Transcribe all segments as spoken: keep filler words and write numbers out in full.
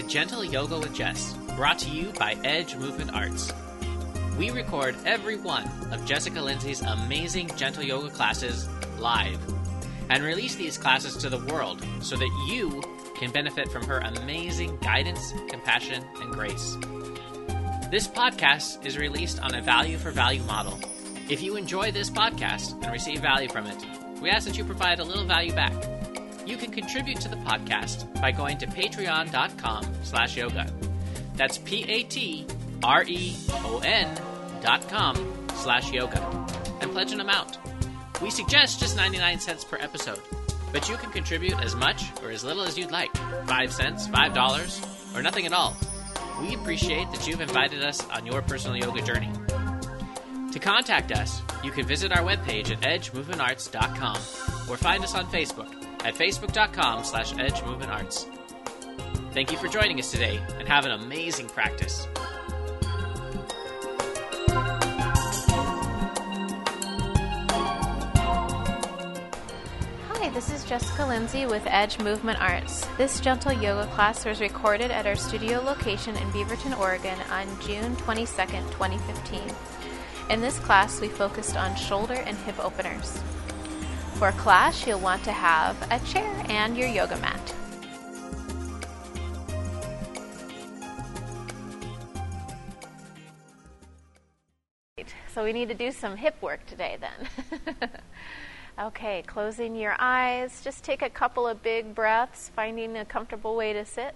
Gentle Yoga with Jess, brought to you by Edge Movement Arts. We record every one of Jessica Lindsay's amazing Gentle Yoga classes live and release these classes to the world so that you can benefit from her amazing guidance, compassion, and grace. This podcast is released on a value for value model. If you enjoy this podcast and receive value from it, we ask that you provide a little value back. You can contribute to the podcast by going to patreon.com slash yoga. That's P-A-T-R-E-O-N dot com slash yoga. And pledge an amount. We suggest just ninety-nine cents per episode, but you can contribute as much or as little as you'd like. Five cents, five dollars, or nothing at all. We appreciate that you've invited us on your personal yoga journey. To contact us, you can visit our webpage at edge movement arts dot com or find us on Facebook at facebook.com slash edgemovementarts. Thank you for joining us today, and have an amazing practice. Hi, this is Jessica Lindsay with Edge Movement Arts. This gentle yoga class was recorded at our studio location in Beaverton, Oregon on June twenty-second, twenty fifteen. In this class, we focused on shoulder and hip openers. For class, you'll want to have a chair and your yoga mat. So we need to do some hip work today then. Okay, closing your eyes. Just take a couple of big breaths, finding a comfortable way to sit.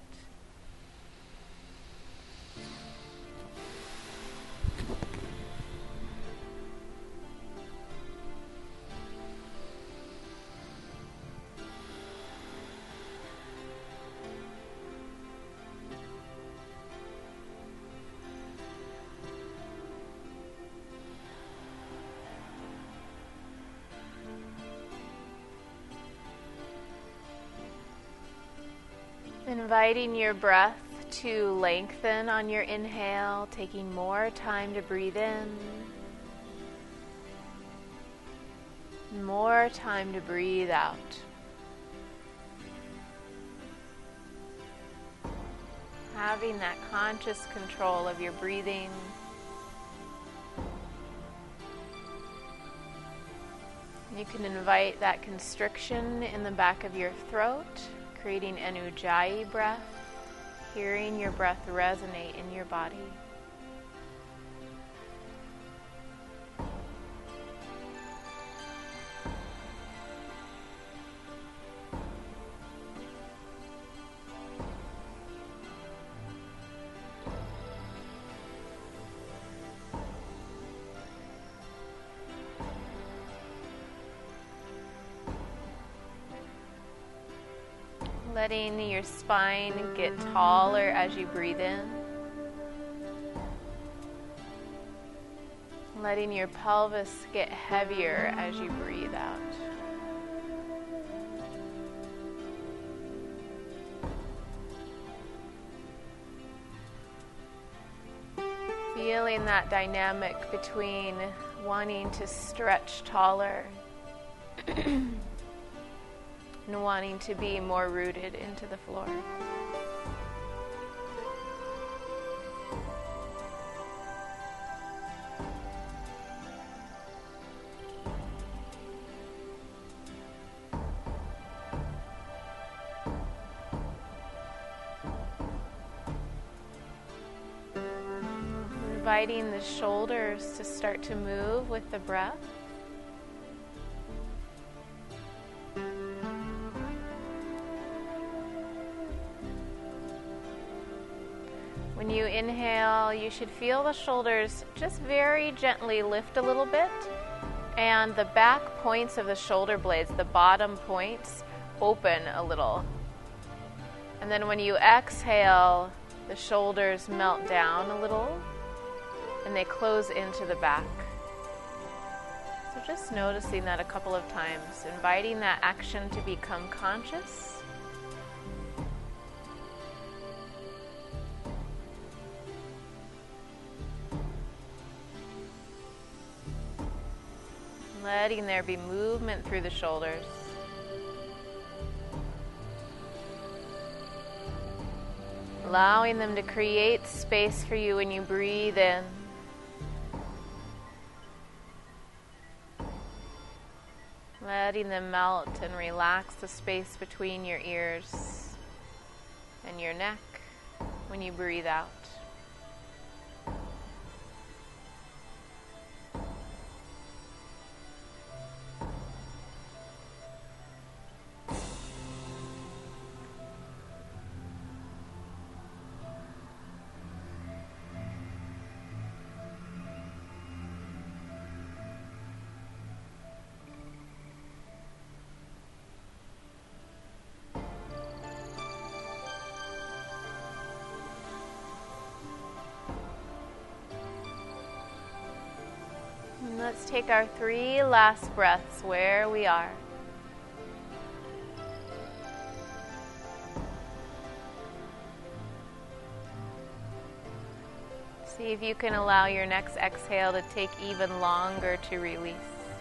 Inviting your breath to lengthen on your inhale, taking more time to breathe in, more time to breathe out. Having that conscious control of your breathing. You can invite that constriction in the back of your throat, creating an ujjayi breath, hearing your breath resonate in your body. Letting your spine get taller as you breathe in. Letting your pelvis get heavier as you breathe out. Feeling that dynamic between wanting to stretch taller and wanting to be more rooted into the floor. Inviting the shoulders to start to move with the breath. When you inhale, you should feel the shoulders just very gently lift a little bit, and the back points of the shoulder blades, the bottom points, open a little. And then when you exhale, the shoulders melt down a little, and they close into the back. So just noticing that a couple of times, inviting that action to become conscious. Letting there be movement through the shoulders. allowing them to create space for you when you breathe in. Letting them melt and relax the space between your ears and your neck when you breathe out. Let's take our three last breaths where we are. See if you can allow your next exhale to take even longer to release.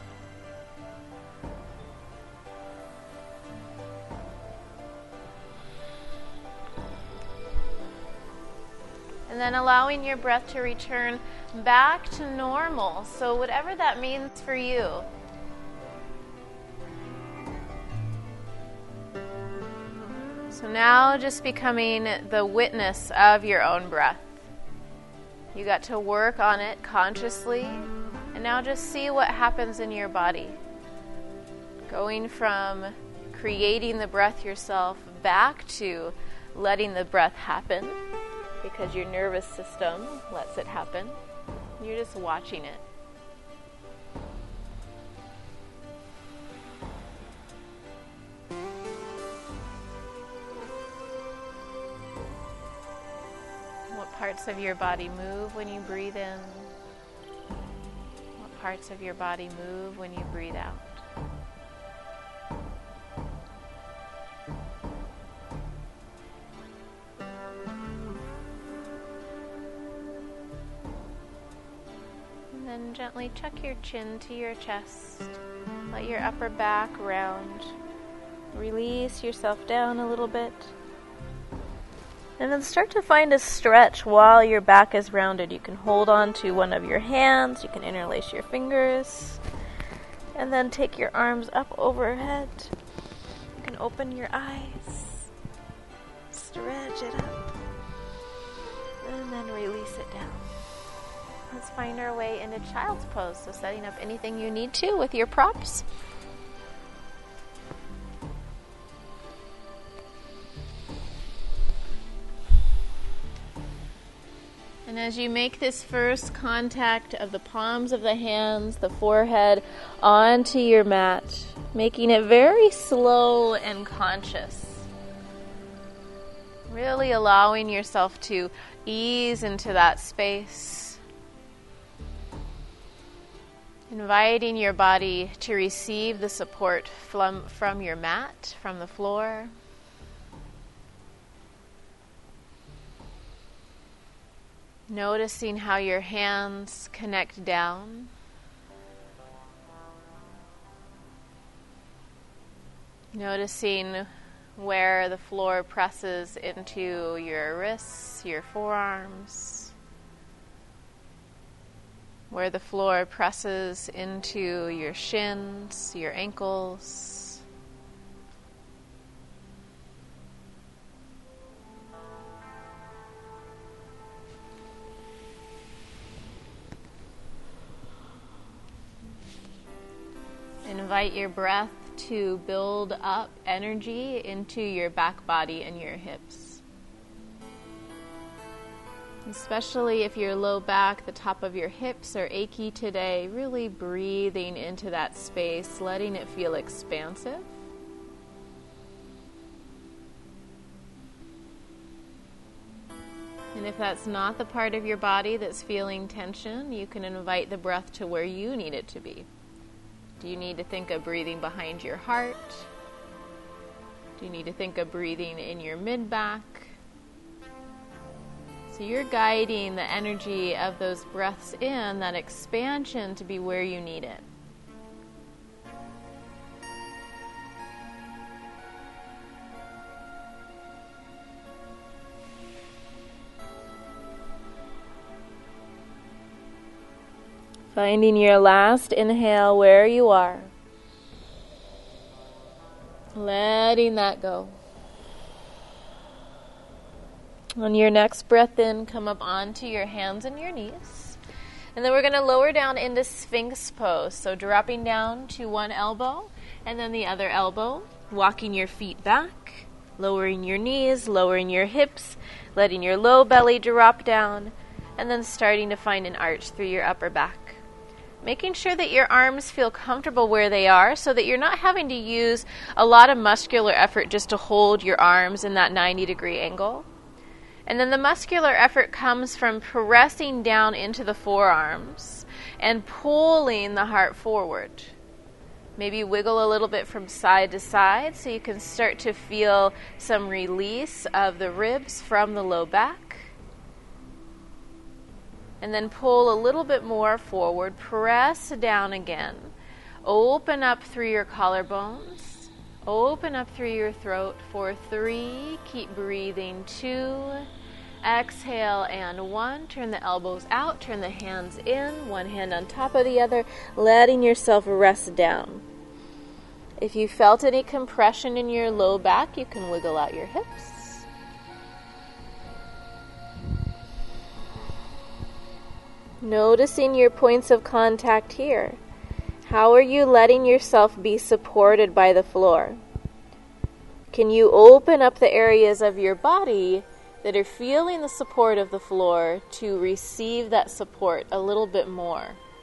And then allowing your breath to return back to normal. So whatever that means for you. So now just becoming the witness of your own breath. You got to work on it consciously, and now just see what happens in your body. Going from creating the breath yourself back to letting the breath happen, because your nervous system lets it happen. You're just watching it. What parts of your body move when you breathe in? What parts of your body move when you breathe out? Then gently tuck your chin to your chest. Let your upper back round. Release yourself down a little bit. And then start to find a stretch while your back is rounded. You can hold on to one of your hands. You can interlace your fingers. And then take your arms up overhead. You can open your eyes. Stretch it up. And then release it down. Let's find our way into child's pose. So setting up anything you need to with your props. And as you make this first contact of the palms of the hands, the forehead, onto your mat, making it very slow and conscious. Really allowing yourself to ease into that space. Inviting your body to receive the support from, from your mat, from the floor. Noticing how your hands connect down. Noticing where the floor presses into your wrists, your forearms. Where the floor presses into your shins, your ankles. Invite your breath to build up energy into your back body and your hips. Especially if your low back, the top of your hips are achy today, really breathing into that space, letting it feel expansive. And if that's not the part of your body that's feeling tension, you can invite the breath to where you need it to be. Do you need to think of breathing behind your heart? Do you need to think of breathing in your mid-back? So you're guiding the energy of those breaths in, that expansion, to be where you need it. Finding your last inhale where you are. Letting that go. On your next breath in, come up onto your hands and your knees. And then we're going to lower down into Sphinx pose. So dropping down to one elbow and then the other elbow. Walking your feet back. Lowering your knees, lowering your hips. Letting your low belly drop down. And then starting to find an arch through your upper back. Making sure that your arms feel comfortable where they are so that you're not having to use a lot of muscular effort just to hold your arms in that ninety degree angle. And then the muscular effort comes from pressing down into the forearms and pulling the heart forward. Maybe wiggle a little bit from side to side so you can start to feel some release of the ribs from the low back. And then pull a little bit more forward. Press down again. Open up through your collarbones. Open up through your throat for three. Keep breathing. Two. Exhale and one. Turn the elbows out. Turn the hands in. One hand on top of the other. Letting yourself rest down. If you felt any compression in your low back, you can wiggle out your hips. Noticing your points of contact here. How are you letting yourself be supported by the floor? Can you open up the areas of your body that are feeling the support of the floor to receive that support a little bit more?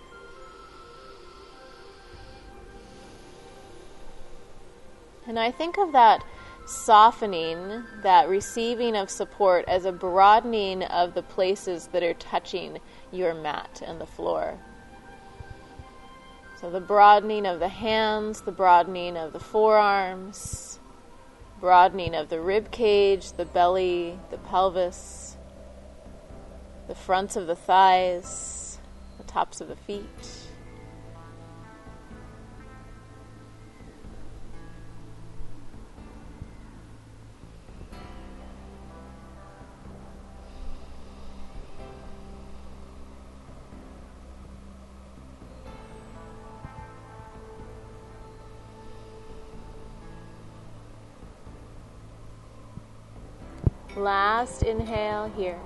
And I think of that softening, that receiving of support as a broadening of the places that are touching your mat and the floor. So the broadening of the hands, the broadening of the forearms, broadening of the rib cage, the belly, the pelvis, the fronts of the thighs, the tops of the feet. Last inhale here.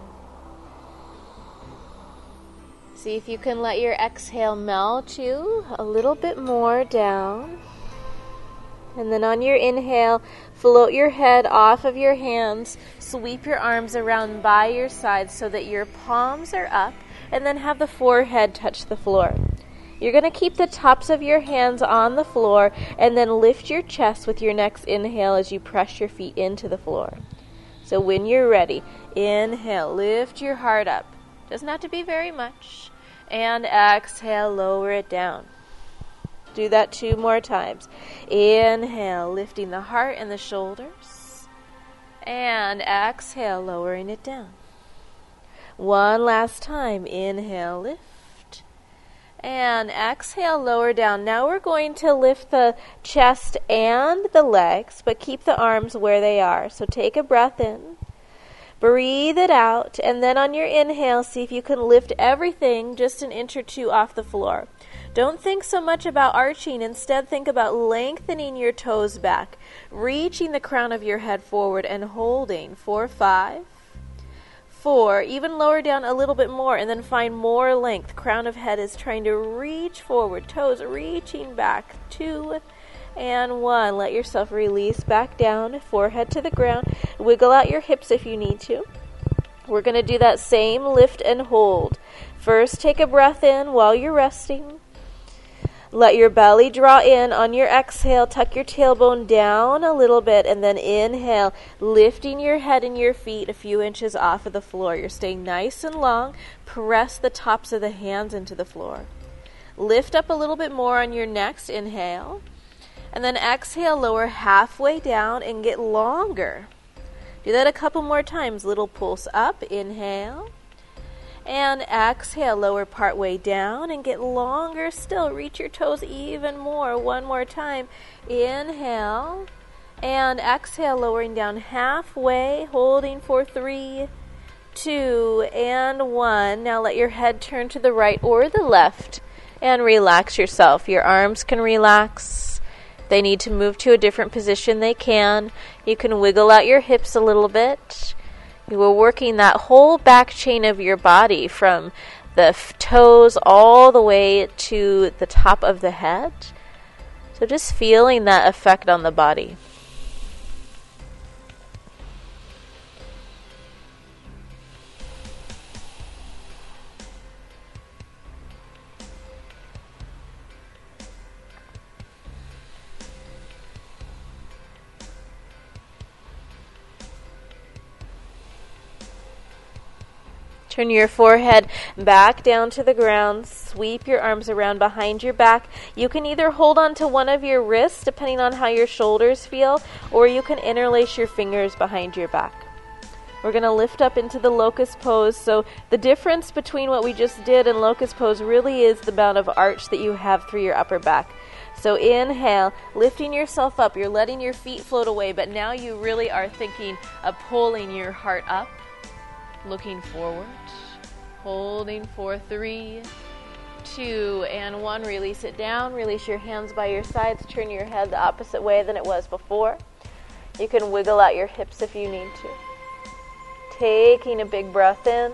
See if you can let your exhale melt you a little bit more down. And then on your inhale, float your head off of your hands, sweep your arms around by your sides so that your palms are up, and then have the forehead touch the floor. You're going to keep the tops of your hands on the floor and then lift your chest with your next inhale as you press your feet into the floor. So when you're ready, inhale, lift your heart up. Doesn't have to be very much. And exhale, lower it down. Do that two more times. Inhale, lifting the heart and the shoulders. And exhale, lowering it down. One last time. Inhale, lift. And exhale, lower down. Now we're going to lift the chest and the legs, but keep the arms where they are. So take a breath in. Breathe it out. And then on your inhale, see if you can lift everything just an inch or two off the floor. Don't think so much about arching. Instead, think about lengthening your toes back, reaching the crown of your head forward and holding for five. Four, even lower down a little bit more and then find more length. Crown of head is trying to reach forward, toes reaching back. Two and one. Let yourself release back down, forehead to the ground. Wiggle out your hips if you need to. We're going to do that same lift and hold. First, take a breath in while you're resting. Let your belly draw in. On your exhale, tuck your tailbone down a little bit, and then inhale, lifting your head and your feet a few inches off of the floor. You're staying nice and long. Press the tops of the hands into the floor. Lift up a little bit more on your next inhale, and then exhale, lower halfway down and get longer. Do that a couple more times. Little pulse up. Inhale. And exhale, lower part way down and get longer still. Reach your toes even more. One more time. Inhale. And exhale, lowering down halfway, holding for three, two, and one. Now let your head turn to the right or the left And relax yourself. Your arms can relax. If they need to move to a different position, they can. You can wiggle out your hips a little bit. You are working that whole back chain of your body from the f- toes all the way to the top of the head. So just feeling that effect on the body. Turn your forehead back down to the ground. Sweep your arms around behind your back. You can either hold on to one of your wrists, depending on how your shoulders feel, or you can interlace your fingers behind your back. We're going to lift up into the locust pose. So the difference between what we just did and locust pose really is the amount of arch that you have through your upper back. So inhale, lifting yourself up. You're letting your feet float away, but now you really are thinking of pulling your heart up. Looking forward, holding for three, two, and one. Release it down. Release your hands by your sides. Turn your head the opposite way than it was before. You can wiggle out your hips if you need to. Taking a big breath in.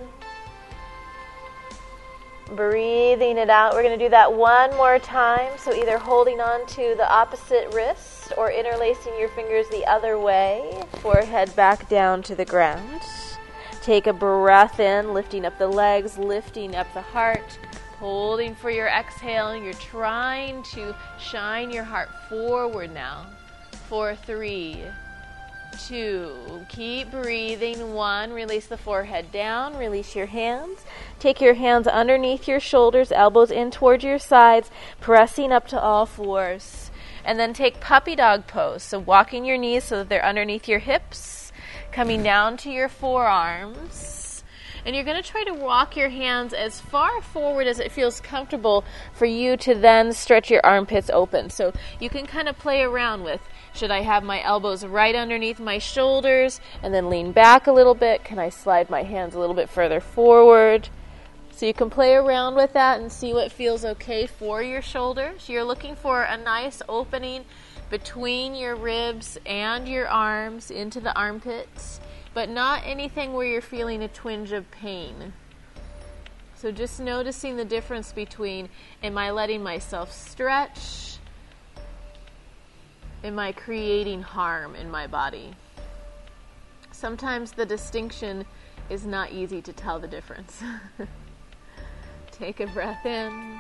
Breathing it out. We're going to do that one more time. So either holding on to the opposite wrist or interlacing your fingers the other way. Forehead back down to the ground. Take a breath in, lifting up the legs, lifting up the heart, holding for your exhale. You're trying to shine your heart forward now. For three, two, keep breathing. One, release the forehead down, release your hands. Take your hands underneath your shoulders, elbows in towards your sides, pressing up to all fours. And then take puppy dog pose. So walking your knees so that they're underneath your hips. Coming down to your forearms. And you're going to try to walk your hands as far forward as it feels comfortable for you to then stretch your armpits open. So you can kind of play around with, should I have my elbows right underneath my shoulders and then lean back a little bit? Can I slide my hands a little bit further forward? So you can play around with that and see what feels okay for your shoulders. You're looking for a nice opening between your ribs and your arms into the armpits, but not anything where you're feeling a twinge of pain. So just noticing the difference between, am I letting myself stretch? Am I creating harm in my body? Sometimes the distinction is not easy to tell the difference. Take a breath in,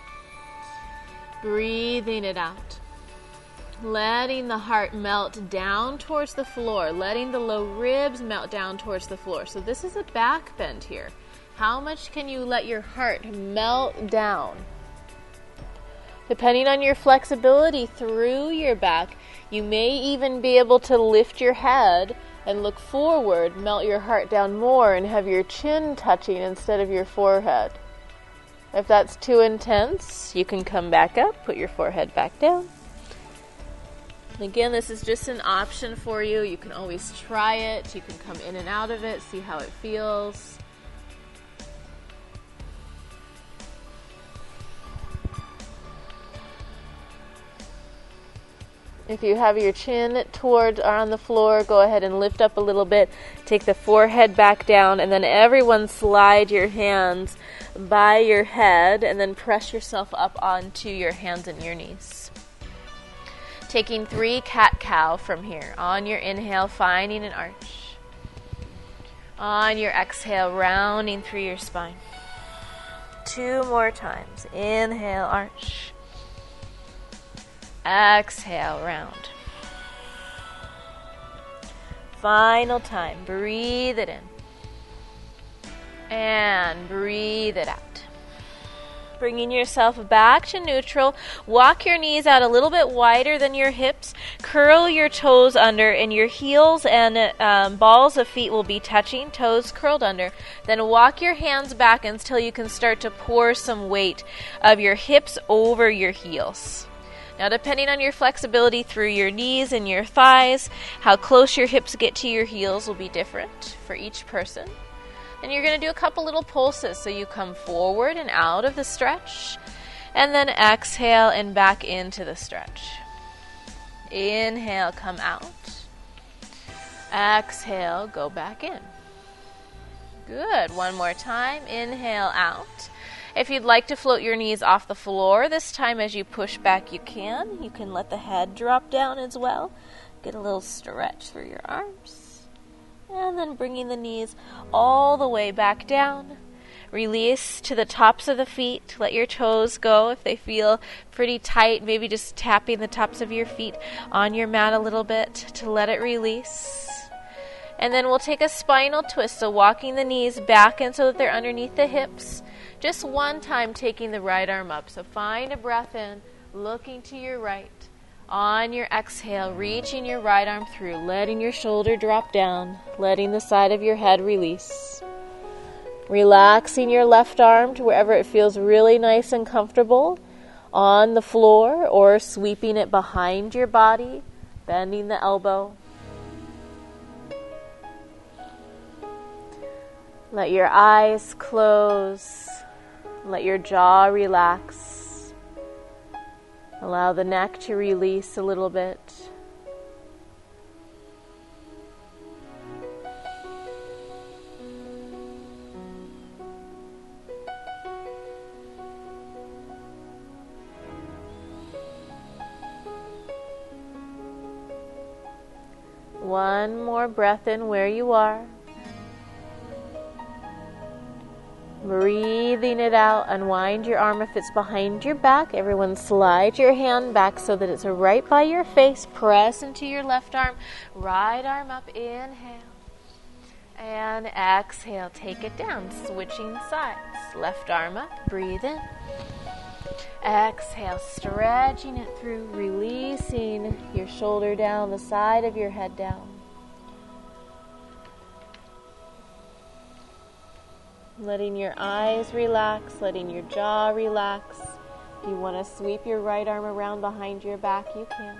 breathing it out. Letting the heart melt down towards the floor, letting the low ribs melt down towards the floor. So this is a back bend here. How much can you let your heart melt down? Depending on your flexibility through your back, you may even be able to lift your head and look forward, melt your heart down more, and have your chin touching instead of your forehead. If that's too intense, you can come back up, put your forehead back down. Again, this is just an option for you. You can always try it. You can come in and out of it, see how it feels. If you have your chin towards or on the floor, go ahead and lift up a little bit. Take the forehead back down, and then everyone slide your hands by your head, and then press yourself up onto your hands and your knees. Taking three cat-cow from here. On your inhale, finding an arch. On your exhale, rounding through your spine. Two more times. Inhale, arch. Exhale, round. Final time. Breathe it in. And breathe it out. Bringing yourself back to neutral. Walk your knees out a little bit wider than your hips. Curl your toes under, and your heels and um, balls of feet will be touching, toes curled under. Then walk your hands back until you can start to pour some weight of your hips over your heels. Now, depending on your flexibility through your knees and your thighs, how close your hips get to your heels will be different for each person. And you're going to do a couple little pulses. So you come forward and out of the stretch. And then exhale and back into the stretch. Inhale, come out. Exhale, go back in. Good. One more time. Inhale out. If you'd like to float your knees off the floor, this time as you push back you can. You can let the head drop down as well. Get a little stretch through your arms. And then bringing the knees all the way back down. Release to the tops of the feet. Let your toes go if they feel pretty tight. Maybe just tapping the tops of your feet on your mat a little bit to let it release. And then we'll take a spinal twist, so walking the knees back in so that they're underneath the hips. Just one time taking the right arm up. So find a breath in, looking to your right. On your exhale, reaching your right arm through, letting your shoulder drop down, letting the side of your head release. Relaxing your left arm to wherever it feels really nice and comfortable, on the floor or sweeping it behind your body, bending the elbow. Let your eyes close. Let your jaw relax. Allow the neck to release a little bit. One more breath in where you are. Breathing it out, unwind your arm if it's behind your back. Everyone slide your hand back so that it's right by your face. Press into your left arm, right arm up, inhale. And exhale, take it down, switching sides. Left arm up, breathe in. Exhale, stretching it through, releasing your shoulder down, the side of your head down. Letting your eyes relax, letting your jaw relax. If you want to sweep your right arm around behind your back, you can.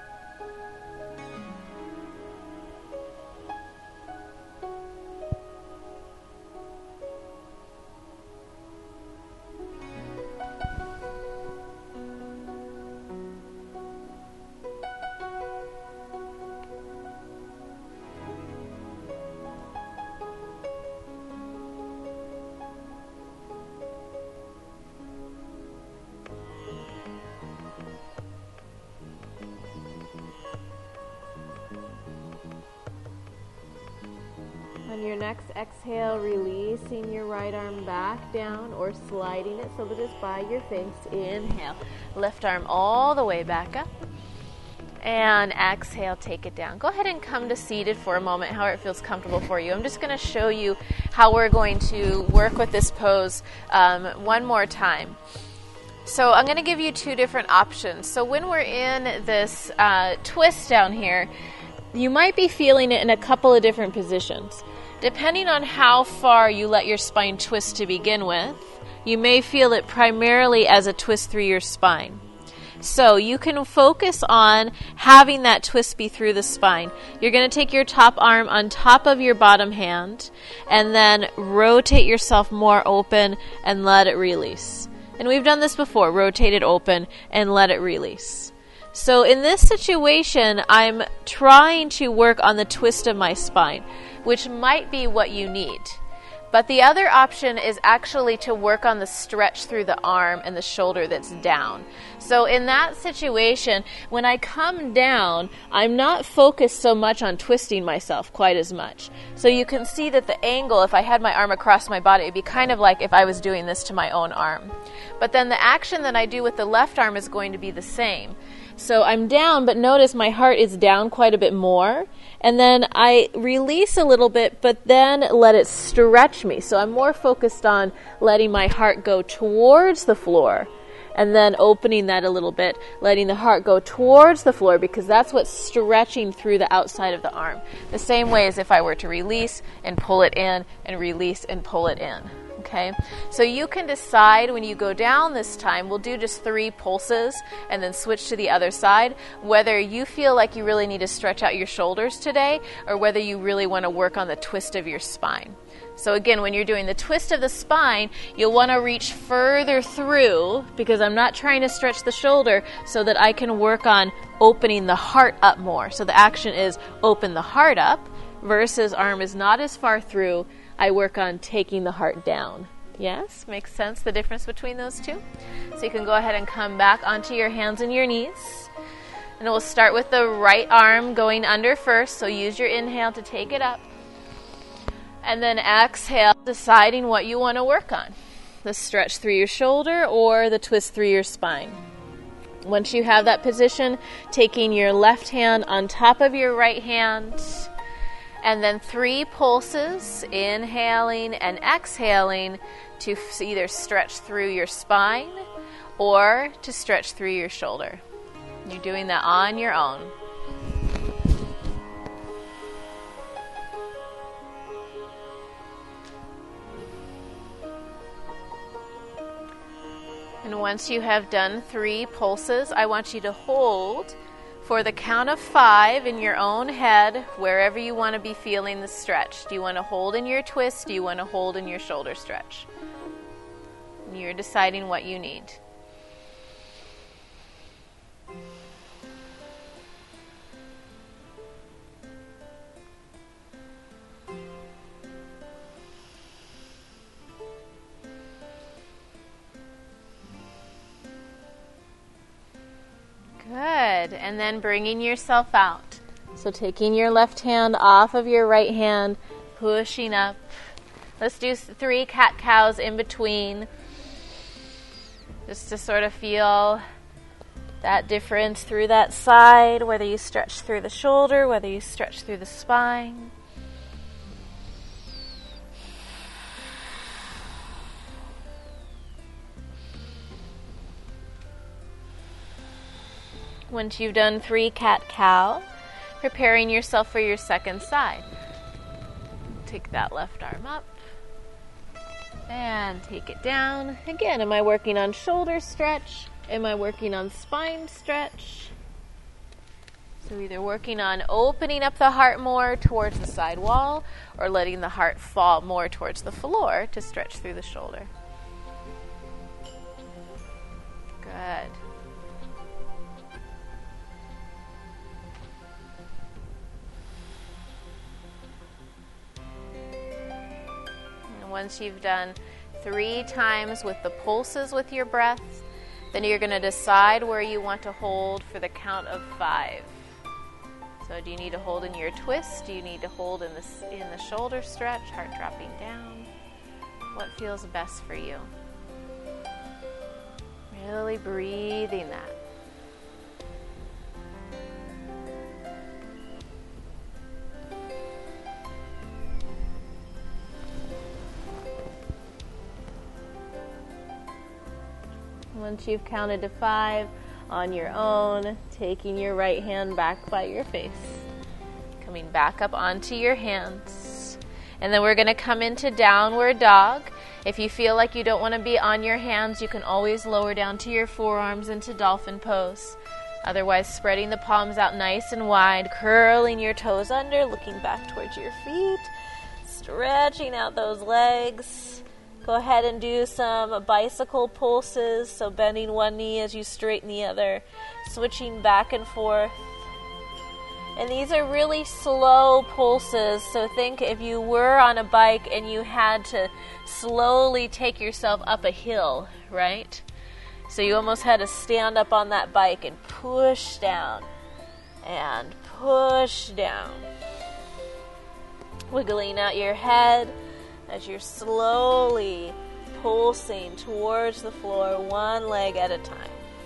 On your next exhale, releasing your right arm back down or sliding it so that it's by your face. Inhale, left arm all the way back up. And exhale, take it down. Go ahead and come to seated for a moment, however it feels comfortable for you. I'm just going to show you how we're going to work with this pose um, one more time. So I'm going to give you two different options. So when we're in this uh, twist down here, you might be feeling it in a couple of different positions. Depending on how far you let your spine twist to begin with, you may feel it primarily as a twist through your spine. So you can focus on having that twist be through the spine. You're going to take your top arm on top of your bottom hand and then rotate yourself more open and let it release. And we've done this before, rotate it open and let it release. So in this situation, I'm trying to work on the twist of my spine, which might be what you need. But the other option is actually to work on the stretch through the arm and the shoulder that's down. So in that situation, when I come down, I'm not focused so much on twisting myself quite as much. So you can see that the angle, if I had my arm across my body, it would be kind of like if I was doing this to my own arm. But then the action that I do with the left arm is going to be the same. So I'm down, but notice my heart is down quite a bit more. And then I release a little bit, but then let it stretch me. So I'm more focused on letting my heart go towards the floor and then opening that a little bit, letting the heart go towards the floor because that's what's stretching through the outside of the arm. The same way as if I were to release and pull it in and release and pull it in. Okay, so you can decide when you go down this time, we'll do just three pulses and then switch to the other side, whether you feel like you really need to stretch out your shoulders today or whether you really want to work on the twist of your spine. So again, when you're doing the twist of the spine, you'll want to reach further through, because I'm not trying to stretch the shoulder, so that I can work on opening the heart up more. So the action is open the heart up versus arm is not as far through. I work on taking the heart down. Yes, makes sense, the difference between those two? So you can go ahead and come back onto your hands and your knees. And we'll start with the right arm going under first, so use your inhale to take it up. And then exhale, deciding what you want to work on. The stretch through your shoulder or the twist through your spine. Once you have that position, taking your left hand on top of your right hand, and then three pulses, inhaling and exhaling to either stretch through your spine or to stretch through your shoulder. You're doing that on your own. And once you have done three pulses, I want you to hold for the count of five in your own head, wherever you want to be feeling the stretch. Do you want to hold in your twist? Do you want to hold in your shoulder stretch? And you're deciding what you need. Good. And then bringing yourself out. So taking your left hand off of your right hand, pushing up. Let's do three cat-cows in between. Just to sort of feel that difference through that side, whether you stretch through the shoulder, whether you stretch through the spine. Once you've done three cat-cow, preparing yourself for your second side. Take that left arm up and take it down. Again, am I working on shoulder stretch? Am I working on spine stretch? So either working on opening up the heart more towards the side wall or letting the heart fall more towards the floor to stretch through the shoulder. Good. Once you've done three times with the pulses with your breath, then you're going to decide where you want to hold for the count of five. So do you need to hold in your twist? Do you need to hold in the, in the shoulder stretch, heart dropping down? What feels best for you? Really breathing that. Once you've counted to five on your own, taking your right hand back by your face. Coming back up onto your hands. And then we're going to come into downward dog. If you feel like you don't want to be on your hands, you can always lower down to your forearms into dolphin pose. Otherwise, spreading the palms out nice and wide, curling your toes under, looking back towards your feet, stretching out those legs. Go ahead and do some bicycle pulses, so bending one knee as you straighten the other, switching back and forth. And these are really slow pulses, so think if you were on a bike and you had to slowly take yourself up a hill, right? So you almost had to stand up on that bike and push down and push down. Wiggling out your head as you're slowly pulsing towards the floor, one leg at a time.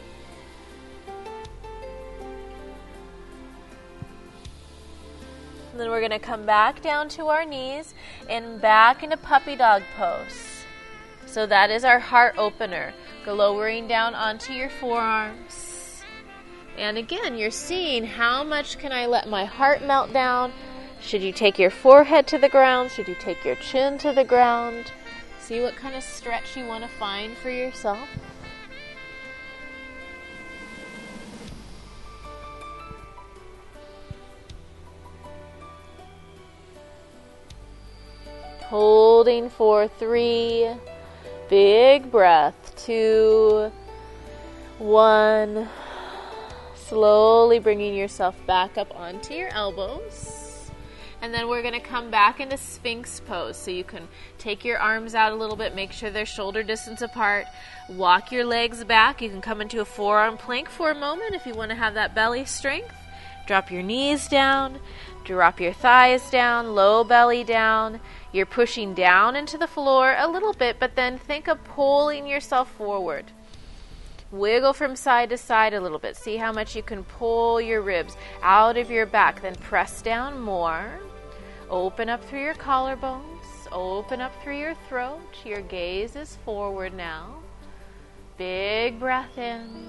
And then we're going to come back down to our knees and back into puppy dog pose. So that is our heart opener. Go lowering down onto your forearms. And again, you're seeing how much can I let my heart melt down. Should you take your forehead to the ground? Should you take your chin to the ground? See what kind of stretch you want to find for yourself. Holding for three, big breath, two, one. Slowly bringing yourself back up onto your elbows. And then we're going to come back into Sphinx pose. So you can take your arms out a little bit, make sure they're shoulder distance apart. Walk your legs back. You can come into a forearm plank for a moment if you want to have that belly strength. Drop your knees down. Drop your thighs down, low belly down. You're pushing down into the floor a little bit, but then think of pulling yourself forward. Wiggle from side to side a little bit. See how much you can pull your ribs out of your back. Then press down more. Open up through your collarbones. Open up through your throat. Your gaze is forward now. Big breath in.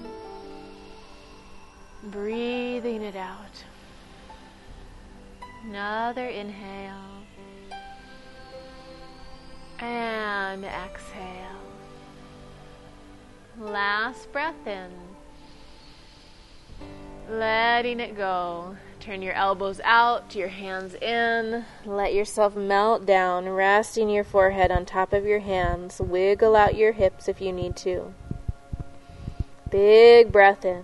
Breathing it out. Another inhale. And exhale. Last breath in. Letting it go. Turn your elbows out, your hands in. Let yourself melt down, resting your forehead on top of your hands. Wiggle out your hips if you need to. Big breath in.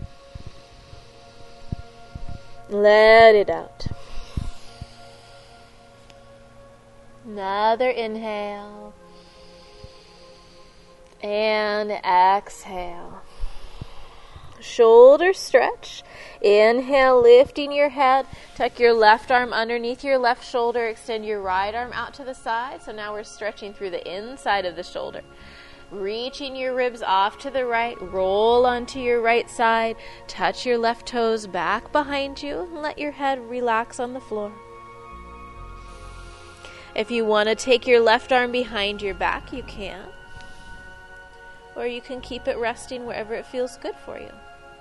Let it out. Another inhale. And exhale. Shoulder stretch. Inhale, lifting your head. Tuck your left arm underneath your left shoulder. Extend your right arm out to the side. So now we're stretching through the inside of the shoulder. Reaching your ribs off to the right. Roll onto your right side. Touch your left toes back behind you. And let your head relax on the floor. If you want to take your left arm behind your back, you can. Or you can keep it resting wherever it feels good for you.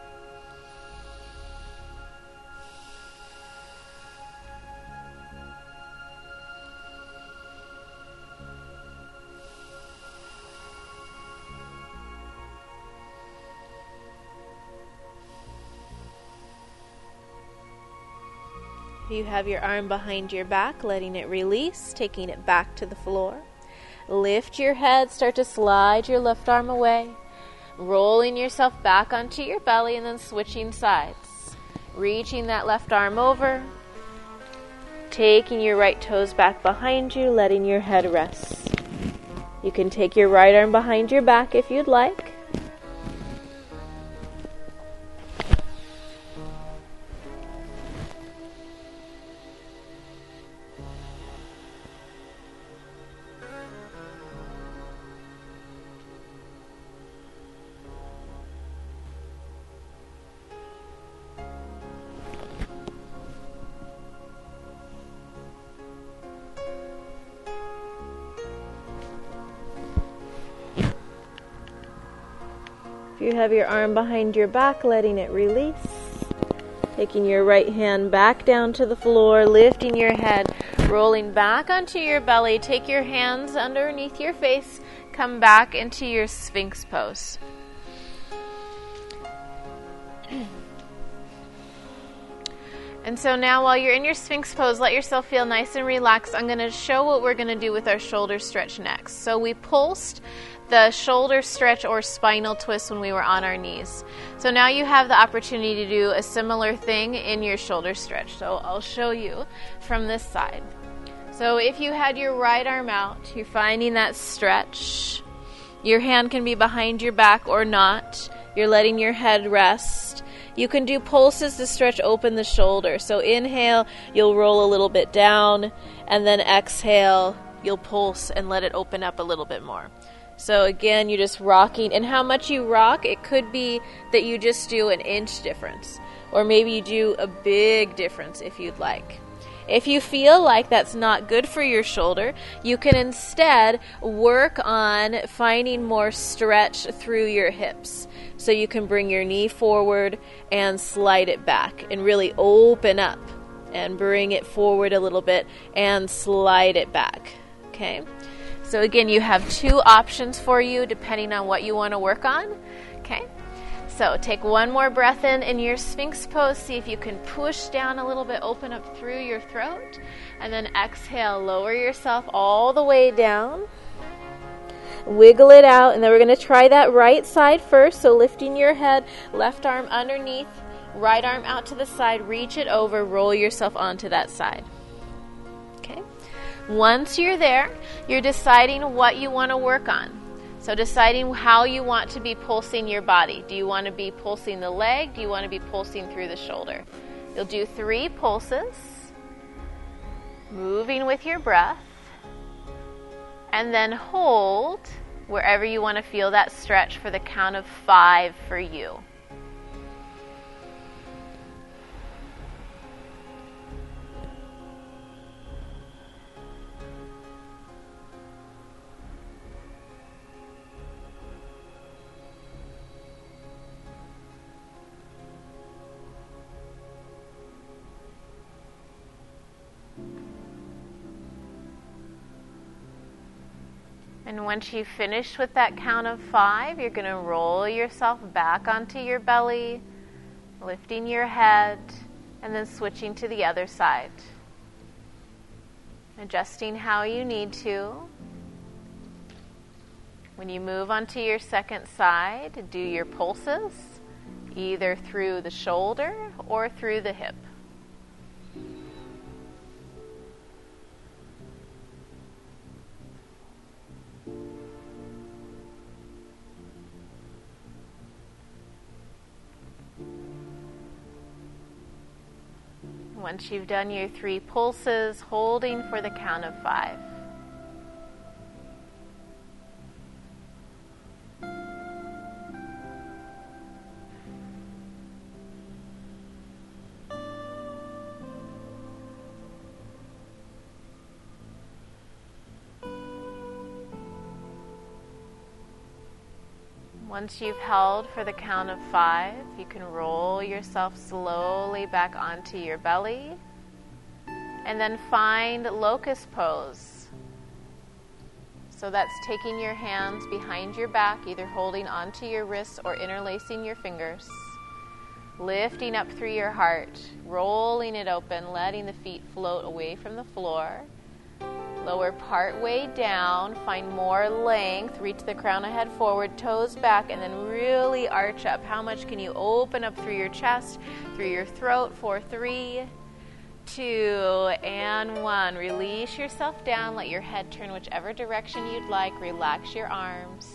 You have your arm behind your back, letting it release, taking it back to the floor. Lift your head, start to slide your left arm away, rolling yourself back onto your belly and then switching sides. Reaching that left arm over, taking your right toes back behind you, letting your head rest. You can take your right arm behind your back if you'd like. You have your arm behind your back, letting it release. Taking your right hand back down to the floor, lifting your head, rolling back onto your belly. Take your hands underneath your face. Come back into your Sphinx pose. And so now while you're in your Sphinx pose, let yourself feel nice and relaxed. I'm going to show what we're going to do with our shoulder stretch next. So we pulsed the shoulder stretch or spinal twist when we were on our knees. So now you have the opportunity to do a similar thing in your shoulder stretch. So I'll show you from this side. So if you had your right arm out, you're finding that stretch. Your hand can be behind your back or not. You're letting your head rest. You can do pulses to stretch open the shoulder. So inhale, you'll roll a little bit down, and then exhale, you'll pulse and let it open up a little bit more. So again, you're just rocking. And how much you rock, it could be that you just do an inch difference. Or maybe you do a big difference if you'd like. If you feel like that's not good for your shoulder, you can instead work on finding more stretch through your hips. So you can bring your knee forward and slide it back and really open up and bring it forward a little bit and slide it back. Okay? So again, you have two options for you depending on what you want to work on. Okay, so take one more breath in in your Sphinx pose. See if you can push down a little bit, open up through your throat, and then exhale, lower yourself all the way down. Wiggle it out, and then we're going to try that right side first. So lifting your head, left arm underneath, right arm out to the side, reach it over, roll yourself onto that side. Okay. Once you're there, you're deciding what you want to work on. So deciding how you want to be pulsing your body. Do you want to be pulsing the leg? Do you want to be pulsing through the shoulder? You'll do three pulses, moving with your breath, and then hold wherever you want to feel that stretch for the count of five for you. And once you've finished with that count of five, you're going to roll yourself back onto your belly, lifting your head, and then switching to the other side. Adjusting how you need to. When you move onto your second side, do your pulses, either through the shoulder or through the hip. Once you've done your three pulses, holding for the count of five. Once you've held for the count of five, you can roll yourself slowly back onto your belly and then find locust pose. So that's taking your hands behind your back, either holding onto your wrists or interlacing your fingers. Lifting up through your heart, rolling it open, letting the feet float away from the floor. Lower part way down, find more length, reach the crown of head forward, toes back, and then really arch up. How much can you open up through your chest, through your throat for three, two, and one. Release yourself down, let your head turn whichever direction you'd like, relax your arms.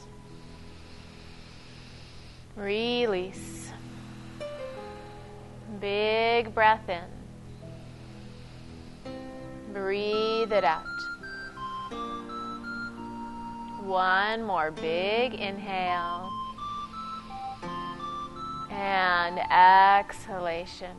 Release. Big breath in. Breathe it out. One more big inhale. And exhalation.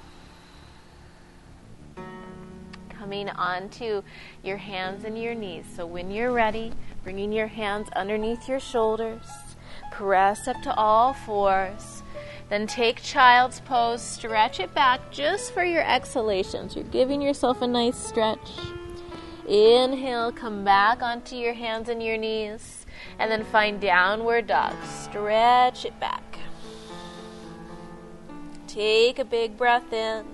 Coming onto your hands and your knees. So when you're ready, bringing your hands underneath your shoulders. Press up to all fours. Then take child's pose, stretch it back just for your exhalations. You're giving yourself a nice stretch. Inhale, come back onto your hands and your knees. And then find downward dog. Stretch it back. Take a big breath in.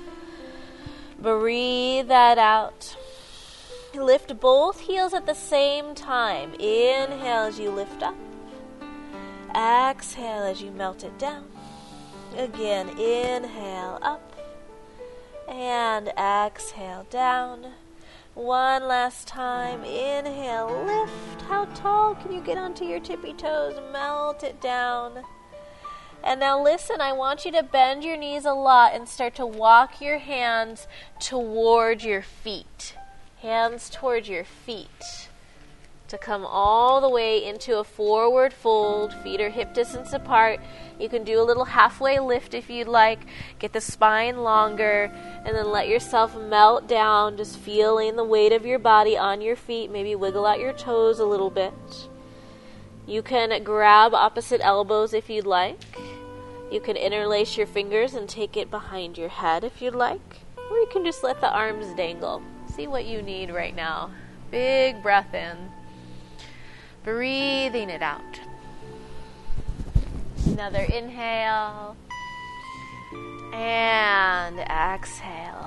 Breathe that out. Lift both heels at the same time. Inhale as you lift up. Exhale as you melt it down. Again, inhale up and exhale down. One last time. Inhale, lift. How tall can you get onto your tippy toes? Melt it down. And now listen, I want you to bend your knees a lot and start to walk your hands toward your feet. Hands toward your feet. To come all the way into a forward fold. Feet are hip distance apart. You can do a little halfway lift if you'd like. Get the spine longer and then let yourself melt down, just feeling the weight of your body on your feet. Maybe wiggle out your toes a little bit. You can grab opposite elbows if you'd like. You can interlace your fingers and take it behind your head if you'd like. Or you can just let the arms dangle. See what you need right now. Big breath in. Breathing it out. Another inhale. And exhale.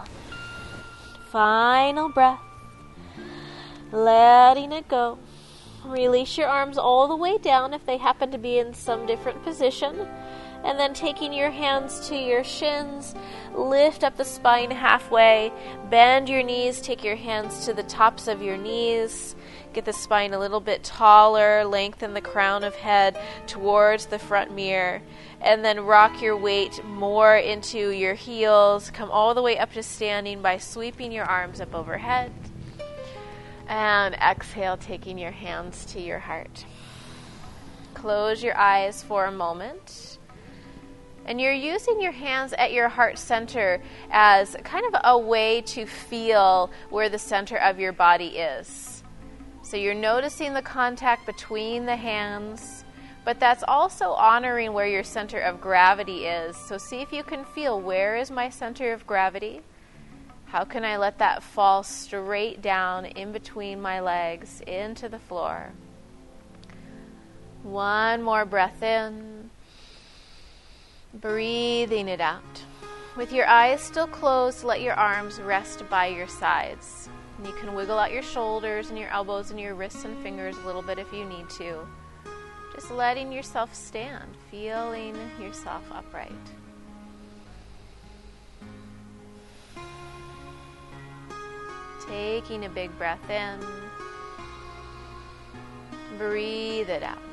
Final breath. Letting it go. Release your arms all the way down if they happen to be in some different position. And then taking your hands to your shins, lift up the spine halfway, bend your knees, take your hands to the tops of your knees, get the spine a little bit taller, lengthen the crown of head towards the front mirror, and then rock your weight more into your heels, come all the way up to standing by sweeping your arms up overhead. And exhale, taking your hands to your heart. Close your eyes for a moment. And you're using your hands at your heart center as kind of a way to feel where the center of your body is. So you're noticing the contact between the hands, but that's also honoring where your center of gravity is. So see if you can feel, where is my center of gravity? How can I let that fall straight down in between my legs into the floor? One more breath in. Breathing it out. With your eyes still closed, let your arms rest by your sides. And you can wiggle out your shoulders and your elbows and your wrists and fingers a little bit if you need to. Just letting yourself stand, feeling yourself upright. Taking a big breath in. Breathe it out.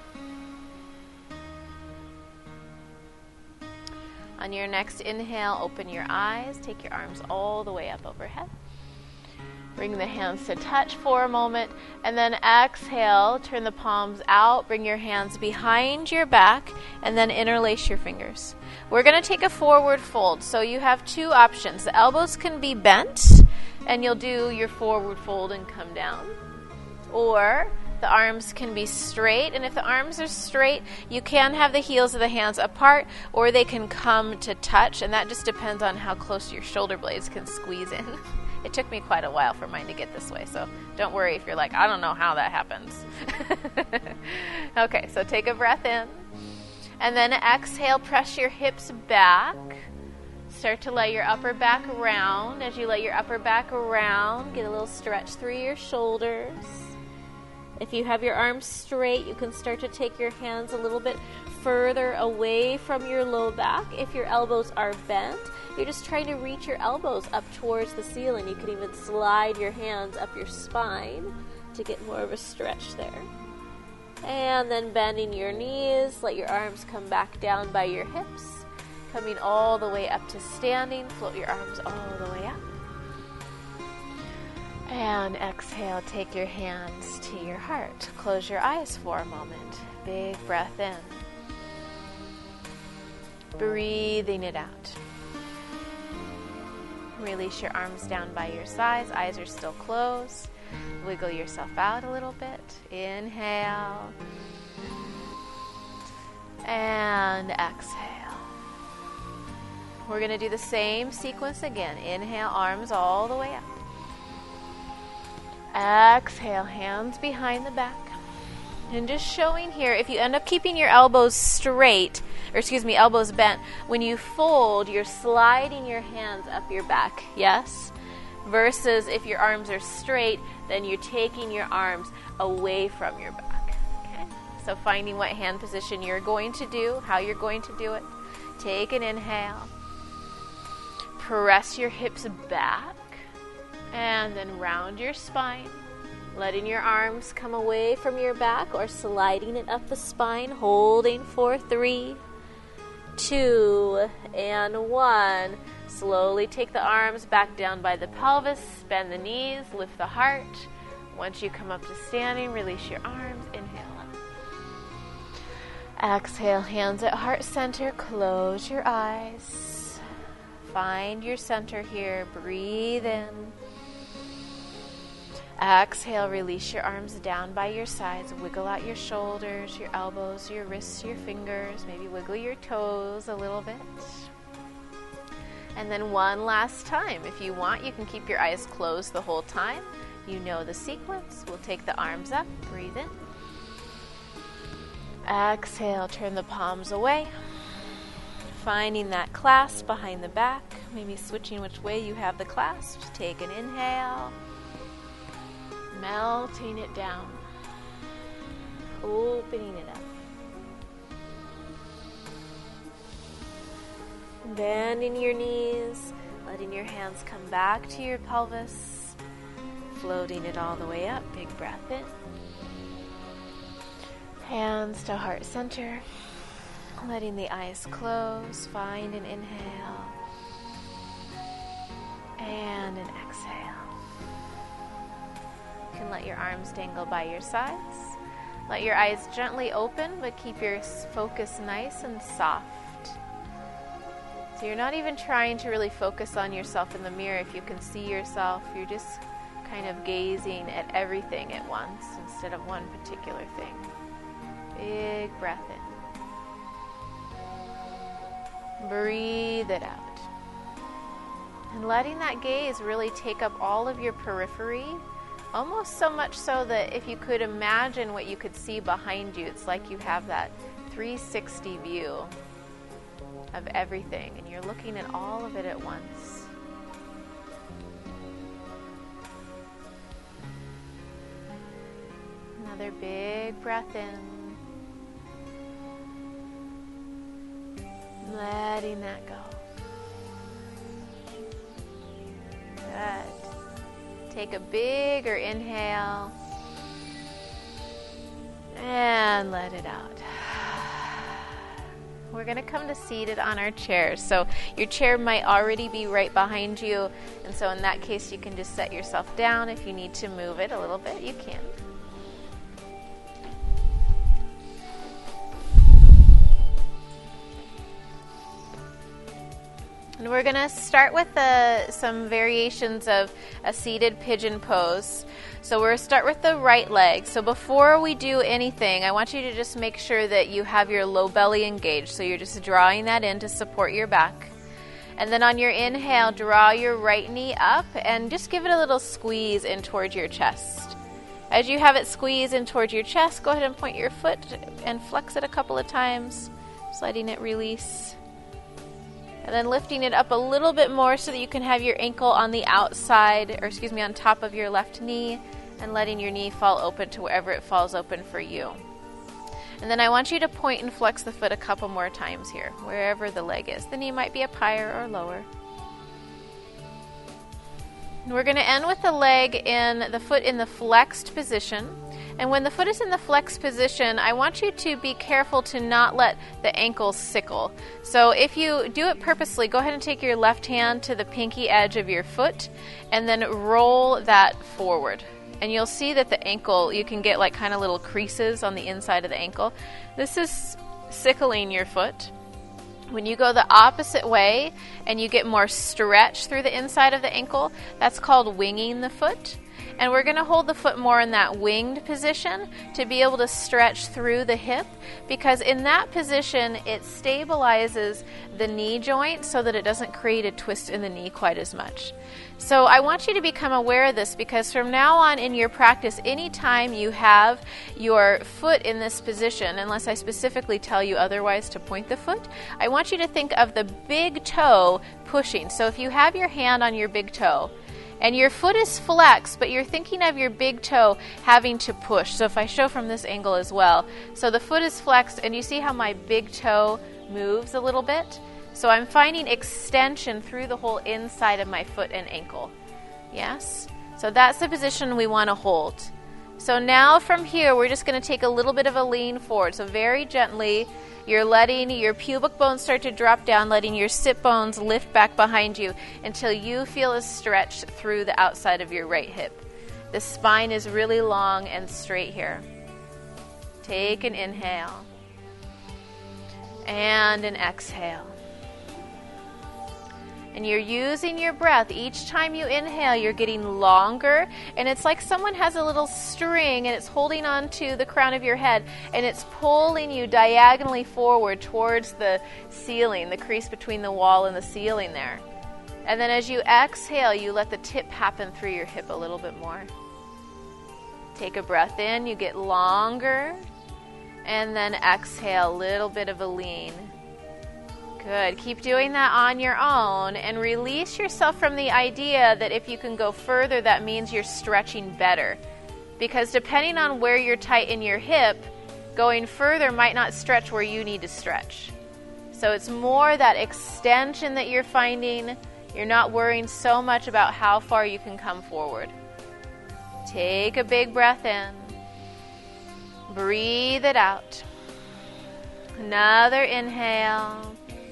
On your next inhale, open your eyes. Take your arms all the way up overhead. Bring the hands to touch for a moment. And then exhale, turn the palms out. Bring your hands behind your back. And then interlace your fingers. We're going to take a forward fold. So you have two options. The elbows can be bent. And you'll do your forward fold and come down. Or the arms can be straight, and if the arms are straight, you can have the heels of the hands apart, or they can come to touch, and that just depends on how close your shoulder blades can squeeze in. It took me quite a while for mine to get this way, so don't worry if you're like, I don't know how that happens. Okay, so take a breath in, and then exhale, press your hips back. Start to let your upper back round. As you let your upper back round, get a little stretch through your shoulders. If you have your arms straight, you can start to take your hands a little bit further away from your low back. If your elbows are bent, you're just trying to reach your elbows up towards the ceiling. You can even slide your hands up your spine to get more of a stretch there. And then bending your knees, let your arms come back down by your hips. Coming all the way up to standing, float your arms all the way up. And exhale, take your hands to your heart. Close your eyes for a moment. Big breath in. Breathing it out. Release your arms down by your sides. Eyes are still closed. Wiggle yourself out a little bit. Inhale. And exhale. We're going to do the same sequence again. Inhale, arms all the way up. Exhale, hands behind the back. And just showing here, if you end up keeping your elbows straight, or excuse me, elbows bent, when you fold, you're sliding your hands up your back, yes? Versus if your arms are straight, then you're taking your arms away from your back, okay? So finding what hand position you're going to do, how you're going to do it. Take an inhale. Press your hips back. And then round your spine, letting your arms come away from your back or sliding it up the spine, holding for three, two, and one. Slowly take the arms back down by the pelvis, bend the knees, lift the heart. Once you come up to standing, release your arms, inhale up. Exhale, hands at heart center, close your eyes. Find your center here, breathe in. Exhale, release your arms down by your sides. Wiggle out your shoulders, your elbows, your wrists, your fingers. Maybe wiggle your toes a little bit. And then one last time. If you want, you can keep your eyes closed the whole time. You know the sequence. We'll take the arms up, breathe in. Exhale, turn the palms away. Finding that clasp behind the back, maybe switching which way you have the clasp. Take an inhale, melting it down, opening it up. Bending your knees, letting your hands come back to your pelvis, floating it all the way up. Big breath in. Hands to heart center. Letting the eyes close. Find an inhale and an exhale. You can let your arms dangle by your sides. Let your eyes gently open, but keep your focus nice and soft. So you're not even trying to really focus on yourself in the mirror. If you can see yourself, you're just kind of gazing at everything at once instead of one particular thing. Big breath in. Breathe it out. And letting that gaze really take up all of your periphery, almost so much so that if you could imagine what you could see behind you, it's like you have that three sixty view of everything, and you're looking at all of it at once. Another big breath in. Letting that go. Good. Take a bigger inhale and let it out. We're going to come to seated on our chairs. So your chair might already be right behind you, and so in that case you can just set yourself down. If you need to move it a little bit, you can. And we're going to start with the, some variations of a seated pigeon pose. So we're going to start with the right leg. So before we do anything, I want you to just make sure that you have your low belly engaged. So you're just drawing that in to support your back. And then on your inhale, draw your right knee up and just give it a little squeeze in towards your chest. As you have it squeeze in towards your chest, go ahead and point your foot and flex it a couple of times, just letting it release. And then lifting it up a little bit more so that you can have your ankle on the outside, or excuse me, on top of your left knee, and letting your knee fall open to wherever it falls open for you. And then I want you to point and flex the foot a couple more times here, wherever the leg is. The knee might be up higher or lower. And we're going to end with the leg in the foot in the flexed position. And when the foot is in the flexed position, I want you to be careful to not let the ankles sickle. So if you do it purposely, go ahead and take your left hand to the pinky edge of your foot and then roll that forward. And you'll see that the ankle, you can get like kind of little creases on the inside of the ankle. This is sickling your foot. When you go the opposite way and you get more stretch through the inside of the ankle, that's called winging the foot. And we're going to hold the foot more in that winged position to be able to stretch through the hip, because in that position it stabilizes the knee joint so that it doesn't create a twist in the knee quite as much. So I want you to become aware of this, because from now on in your practice, anytime you have your foot in this position, unless I specifically tell you otherwise to point the foot, I want you to think of the big toe pushing. So if you have your hand on your big toe, and your foot is flexed, but you're thinking of your big toe having to push. So if I show from this angle as well. So the foot is flexed, and you see how my big toe moves a little bit? So I'm finding extension through the whole inside of my foot and ankle. Yes? So that's the position we want to hold. So now from here, we're just going to take a little bit of a lean forward. So very gently, you're letting your pubic bones start to drop down, letting your sit bones lift back behind you until you feel a stretch through the outside of your right hip. The spine is really long and straight here. Take an inhale and an exhale. And you're using your breath. Each time you inhale, you're getting longer. And it's like someone has a little string and it's holding on to the crown of your head. And it's pulling you diagonally forward towards the ceiling, the crease between the wall and the ceiling there. And then as you exhale, you let the tip happen through your hip a little bit more. Take a breath in, you get longer, and then exhale, a little bit of a lean. Good. Keep doing that on your own and release yourself from the idea that if you can go further, that means you're stretching better. Because depending on where you're tight in your hip, going further might not stretch where you need to stretch. So it's more that extension that you're finding. You're not worrying so much about how far you can come forward. Take a big breath in. Breathe it out. Another inhale.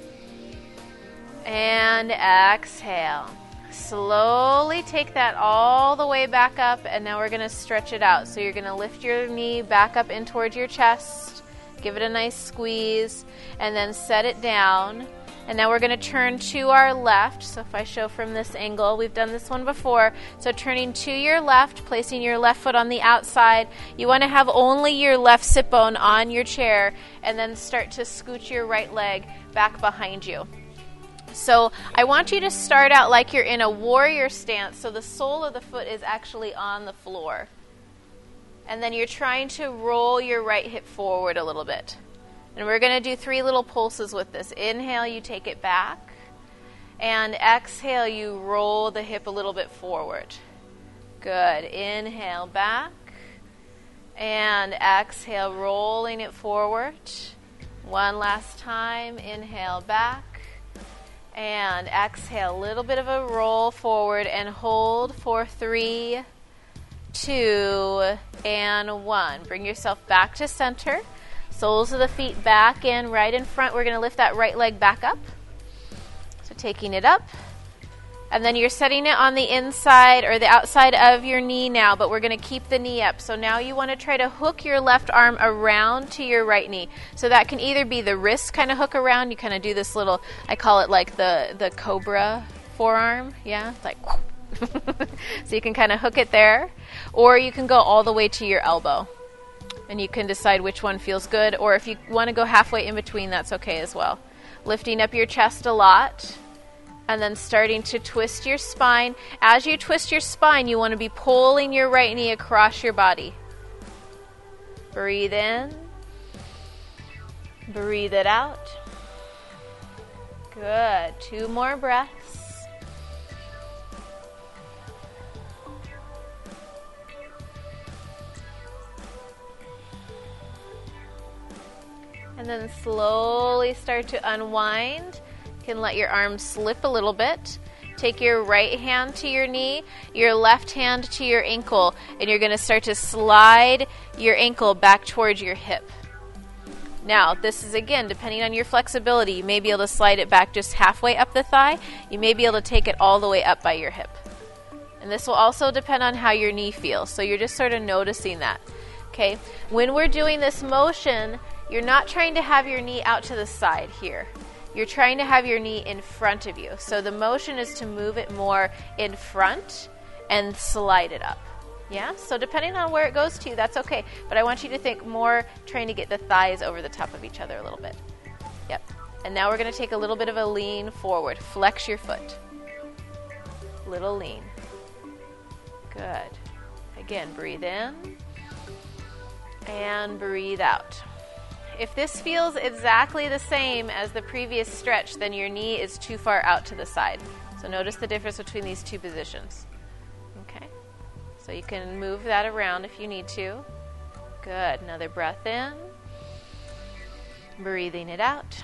And exhale. Slowly take that all the way back up, and now we're going to stretch it out. So you're going to lift your knee back up in towards your chest. Give it a nice squeeze, and then set it down. And now we're going to turn to our left. So if I show from this angle, we've done this one before. So turning to your left, placing your left foot on the outside. You want to have only your left sit bone on your chair, and then start to scooch your right leg back behind you. So I want you to start out like you're in a warrior stance, so the sole of the foot is actually on the floor. And then you're trying to roll your right hip forward a little bit. And we're going to do three little pulses with this. Inhale, you take it back. And exhale, you roll the hip a little bit forward. Good. Inhale, back. And exhale, rolling it forward. One last time. Inhale, back. And exhale, a little bit of a roll forward and hold for three, two, and one. Bring yourself back to center. Soles of the feet back in, right in front. We're going to lift that right leg back up. So taking it up. And then you're setting it on the inside or the outside of your knee now, but we're going to keep the knee up. So now you want to try to hook your left arm around to your right knee. So that can either be the wrist kind of hook around. You kind of do this little, I call it like the, the cobra forearm. Yeah, like so you can kind of hook it there. Or you can go all the way to your elbow. And you can decide which one feels good. Or if you want to go halfway in between, that's okay as well. Lifting up your chest a lot. And then starting to twist your spine. As you twist your spine, you want to be pulling your right knee across your body. Breathe in. Breathe it out. Good. Two more breaths. And then slowly start to unwind. You can let your arms slip a little bit. Take your right hand to your knee, your left hand to your ankle, and you're going to start to slide your ankle back towards your hip. Now, this is, again, depending on your flexibility. You may be able to slide it back just halfway up the thigh. You may be able to take it all the way up by your hip. And this will also depend on how your knee feels. So you're just sort of noticing that. Okay? When we're doing this motion, you're not trying to have your knee out to the side here. You're trying to have your knee in front of you. So the motion is to move it more in front and slide it up. Yeah? So depending on where it goes to, that's okay. But I want you to think more trying to get the thighs over the top of each other a little bit. Yep. And now we're going to take a little bit of a lean forward. Flex your foot. Little lean. Good. Again, breathe in. And breathe out. If this feels exactly the same as the previous stretch, then your knee is too far out to the side. So notice the difference between these two positions. Okay? So you can move that around if you need to. Good. Another breath in. Breathing it out.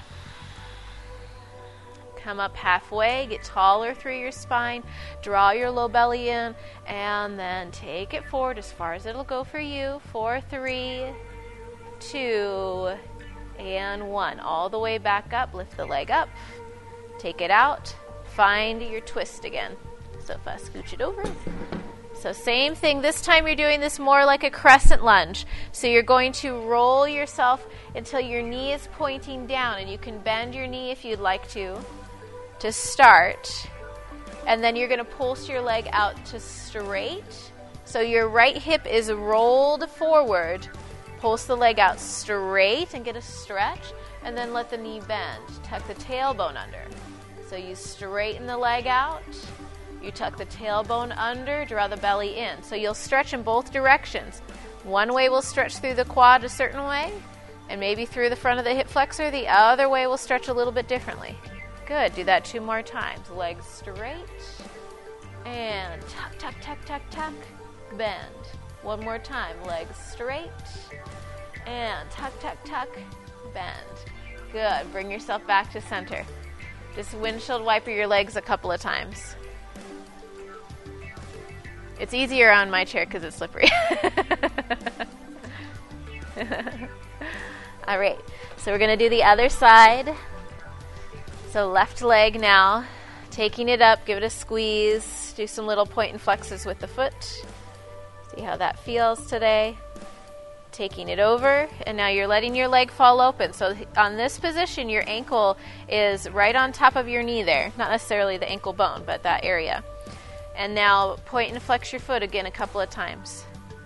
Come up halfway, get taller through your spine, draw your low belly in, and then take it forward as far as it'll go for you. Four, three, two, and one. All the way back up. Lift the leg up. Take it out. Find your twist again. So if I scooch it over. So same thing. This time you're doing this more like a crescent lunge. So you're going to roll yourself until your knee is pointing down. And you can bend your knee if you'd like to, to start. And then you're going to pulse your leg out to straight. So your right hip is rolled forward. Pulse the leg out straight and get a stretch, and then let the knee bend. Tuck the tailbone under. So you straighten the leg out, You tuck the tailbone under, draw the belly in. So you'll stretch in both directions. One way will stretch through the quad a certain way, and maybe through the front of the hip flexor. The other way will stretch a little bit differently. Good. Do that two more times. Legs straight. And tuck, tuck, tuck, tuck, tuck. Bend. One more time. Legs straight. And tuck, tuck, tuck. Bend. Good. Bring yourself back to center. Just windshield wiper your legs a couple of times. It's easier on my chair because it's slippery. All right, so we're going to do the other side. So left leg now, taking it up, give it a squeeze, do some little point and flexes with the foot. See how that feels today. Taking it over, and now you're letting your leg fall open. So on this position, your ankle is right on top of your knee there. Not necessarily the ankle bone, but that area. And now point and flex your foot again a couple of times.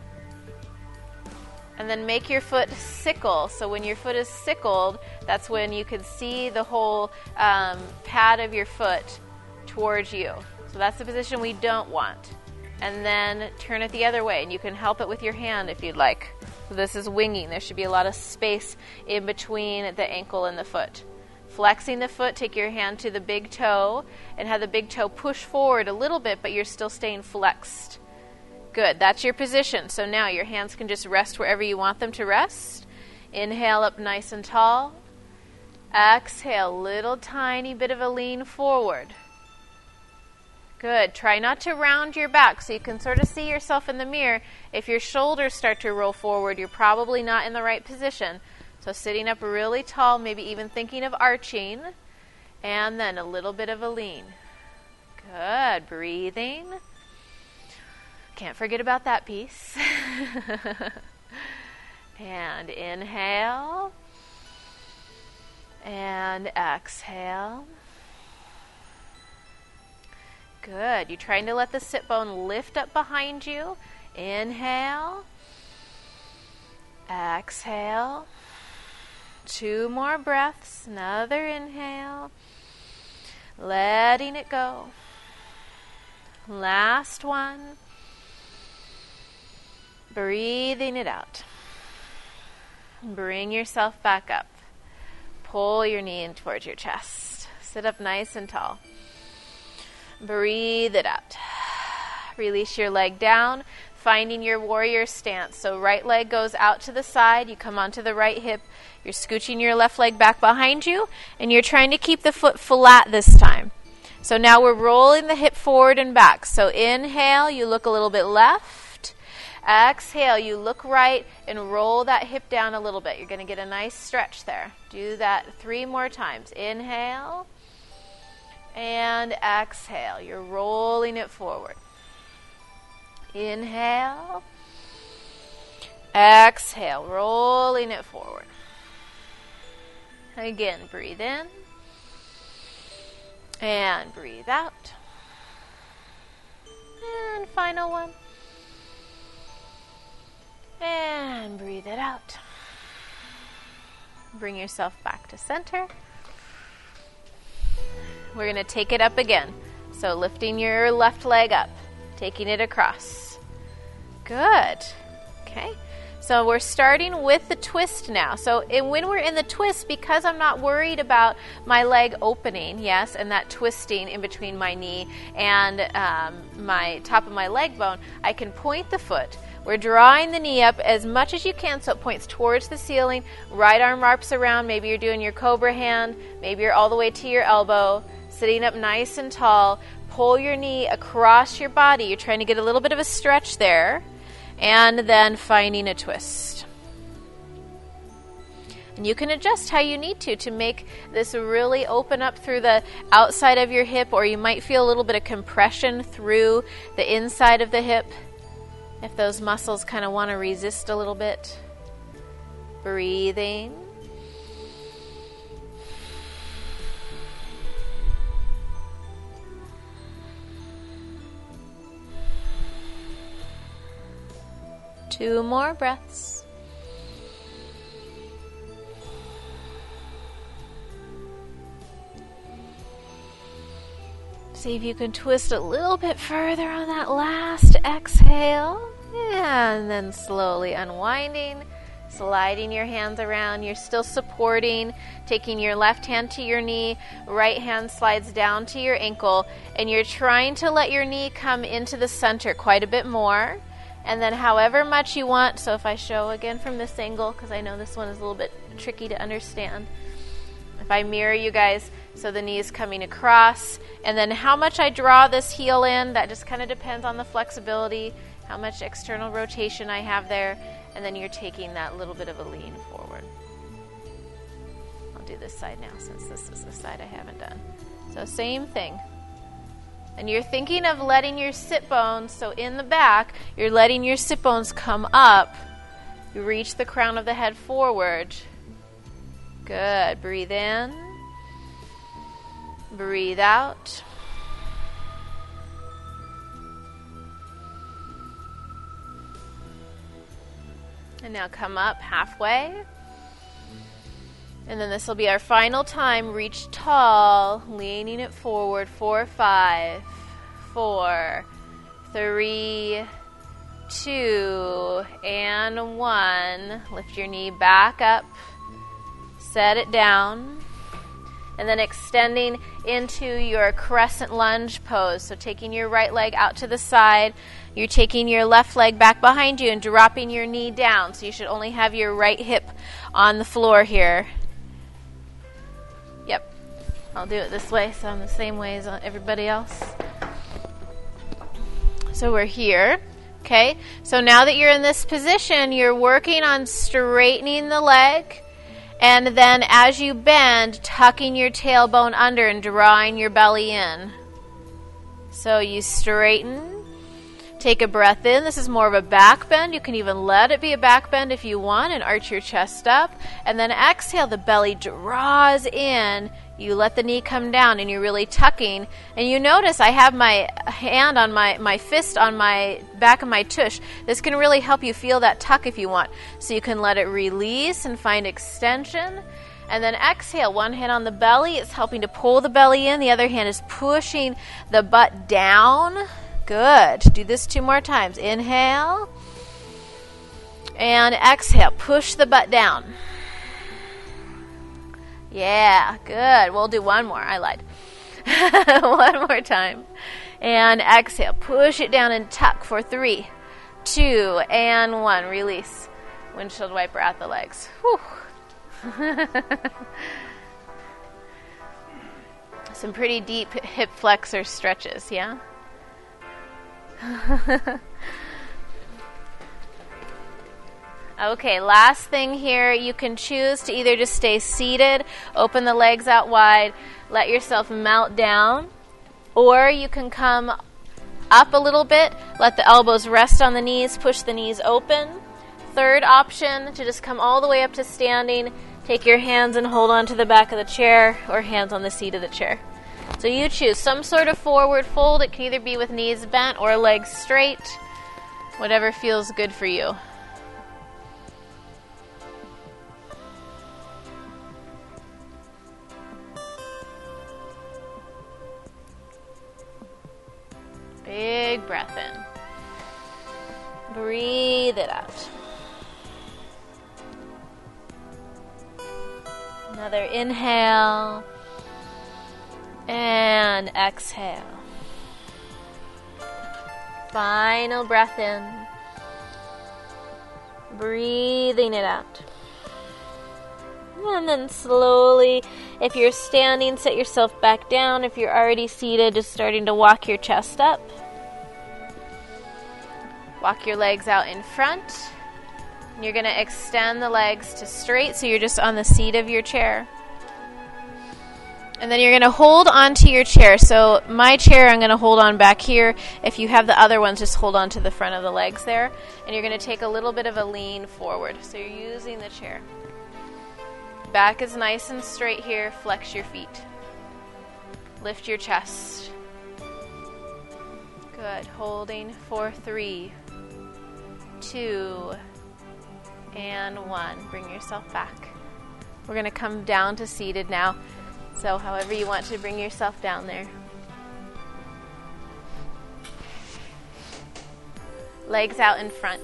And then make your foot sickle. So when your foot is sickled, that's when you can see the whole um, pad of your foot towards you. So that's the position we don't want. And then turn it the other way. And you can help it with your hand if you'd like. So this is winging. There should be a lot of space in between the ankle and the foot. Flexing the foot, take your hand to the big toe and have the big toe push forward a little bit, but you're still staying flexed. Good, that's your position. So now your hands can just rest wherever you want them to rest. Inhale up nice and tall. Exhale, little tiny bit of a lean forward. Good, try not to round your back so you can sort of see yourself in the mirror. If your shoulders start to roll forward, you're probably not in the right position. So sitting up really tall, maybe even thinking of arching, and then a little bit of a lean. Good, breathing. Can't forget about that piece. And inhale. And exhale. Good. You're trying to let the sit bone lift up behind you. Inhale. Exhale. Two more breaths. Another inhale. Letting it go. Last one. Breathing it out. Bring yourself back up. Pull your knee in towards your chest. Sit up nice and tall. Breathe it out. Release your leg down, finding your warrior stance. So right leg goes out to the side. You come onto the right hip. You're scooching your left leg back behind you, and you're trying to keep the foot flat this time. So now we're rolling the hip forward and back. So inhale, you look a little bit left. Exhale, you look right and roll that hip down a little bit. You're going to get a nice stretch there. Do that three more times. Inhale and exhale. You're rolling it forward. Inhale. Exhale, rolling it forward. Again, breathe in and breathe out. And final one. And breathe it out. Bring yourself back to center. We're going to take it up again. So lifting your left leg up, taking it across. Good. Okay. So we're starting with the twist now. So in, when we're in the twist, because I'm not worried about my leg opening, yes, and that twisting in between my knee and um, my top of my leg bone, I can point the foot. We're drawing the knee up as much as you can so it points towards the ceiling. Right arm wraps around. Maybe you're doing your cobra hand. Maybe you're all the way to your elbow. Sitting up nice and tall. Pull your knee across your body. You're trying to get a little bit of a stretch there. And then finding a twist. And you can adjust how you need to to make this really open up through the outside of your hip, or you might feel a little bit of compression through the inside of the hip. If those muscles kind of want to resist a little bit. Breathing. Two more breaths. See if you can twist a little bit further on that last exhale. And then slowly unwinding, sliding your hands around. You're still supporting, taking your left hand to your knee, right hand slides down to your ankle, and you're trying to let your knee come into the center quite a bit more. And then however much you want, so if I show again from this angle, because I know this one is a little bit tricky to understand. If I mirror you guys, so the knee is coming across, and then how much I draw this heel in, that just kind of depends on the flexibility, how much external rotation I have there, and then you're taking that little bit of a lean forward. I'll do this side now since this is the side I haven't done. So same thing. And you're thinking of letting your sit bones, so in the back, you're letting your sit bones come up. You reach the crown of the head forward. Good. Breathe in. Breathe out. And now come up halfway. And then this will be our final time. Reach tall, leaning it forward. Four, five, four, three, two, and one. Lift your knee back up. Set it down. And then extending into your crescent lunge pose. So taking your right leg out to the side. You're taking your left leg back behind you and dropping your knee down. So you should only have your right hip on the floor here. Yep. I'll do it this way so I'm the same way as everybody else. So we're here. Okay. So now that you're in this position, you're working on straightening the leg. And then as you bend, tucking your tailbone under and drawing your belly in. So you straighten. Take a breath in. This is more of a back bend. You can even let it be a back bend if you want and arch your chest up. And then exhale, the belly draws in. You let the knee come down and you're really tucking. And you notice I have my hand on my, my fist on my back of my tush. This can really help you feel that tuck if you want. So you can let it release and find extension. And then exhale, one hand on the belly. It's helping to pull the belly in. The other hand is pushing the butt down. Good. Do this two more times. Inhale. And exhale. Push the butt down. Yeah, good. We'll do one more. I lied. One more time. And exhale. Push it down and tuck for three, two, and one. Release. Windshield wiper at the legs. Whew. Some pretty deep hip flexor stretches, yeah? Okay, last thing here, you can choose to either just stay seated, open the legs out wide, let yourself melt down, or you can come up a little bit, let the elbows rest on the knees, push the knees open. Third option, to just come all the way up to standing, take your hands and hold on to the back of the chair, or hands on the seat of the chair. So you choose some sort of forward fold. It can either be with knees bent or legs straight, whatever feels good for you. Big breath in. Breathe it out. Another inhale. And exhale. Final breath in. Breathing it out. And then slowly, if you're standing, sit yourself back down. If you're already seated, just starting to walk your chest up. Walk your legs out in front. You're going to extend the legs to straight, so you're just on the seat of your chair. And then you're going to hold onto your chair. So my chair, I'm going to hold on back here. If you have the other ones, just hold on to the front of the legs there. And you're going to take a little bit of a lean forward. So you're using the chair. Back is nice and straight here. Flex your feet. Lift your chest. Good. Holding for three, two, and one. Bring yourself back. We're going to come down to seated now. So however you want to bring yourself down there. legs out in front.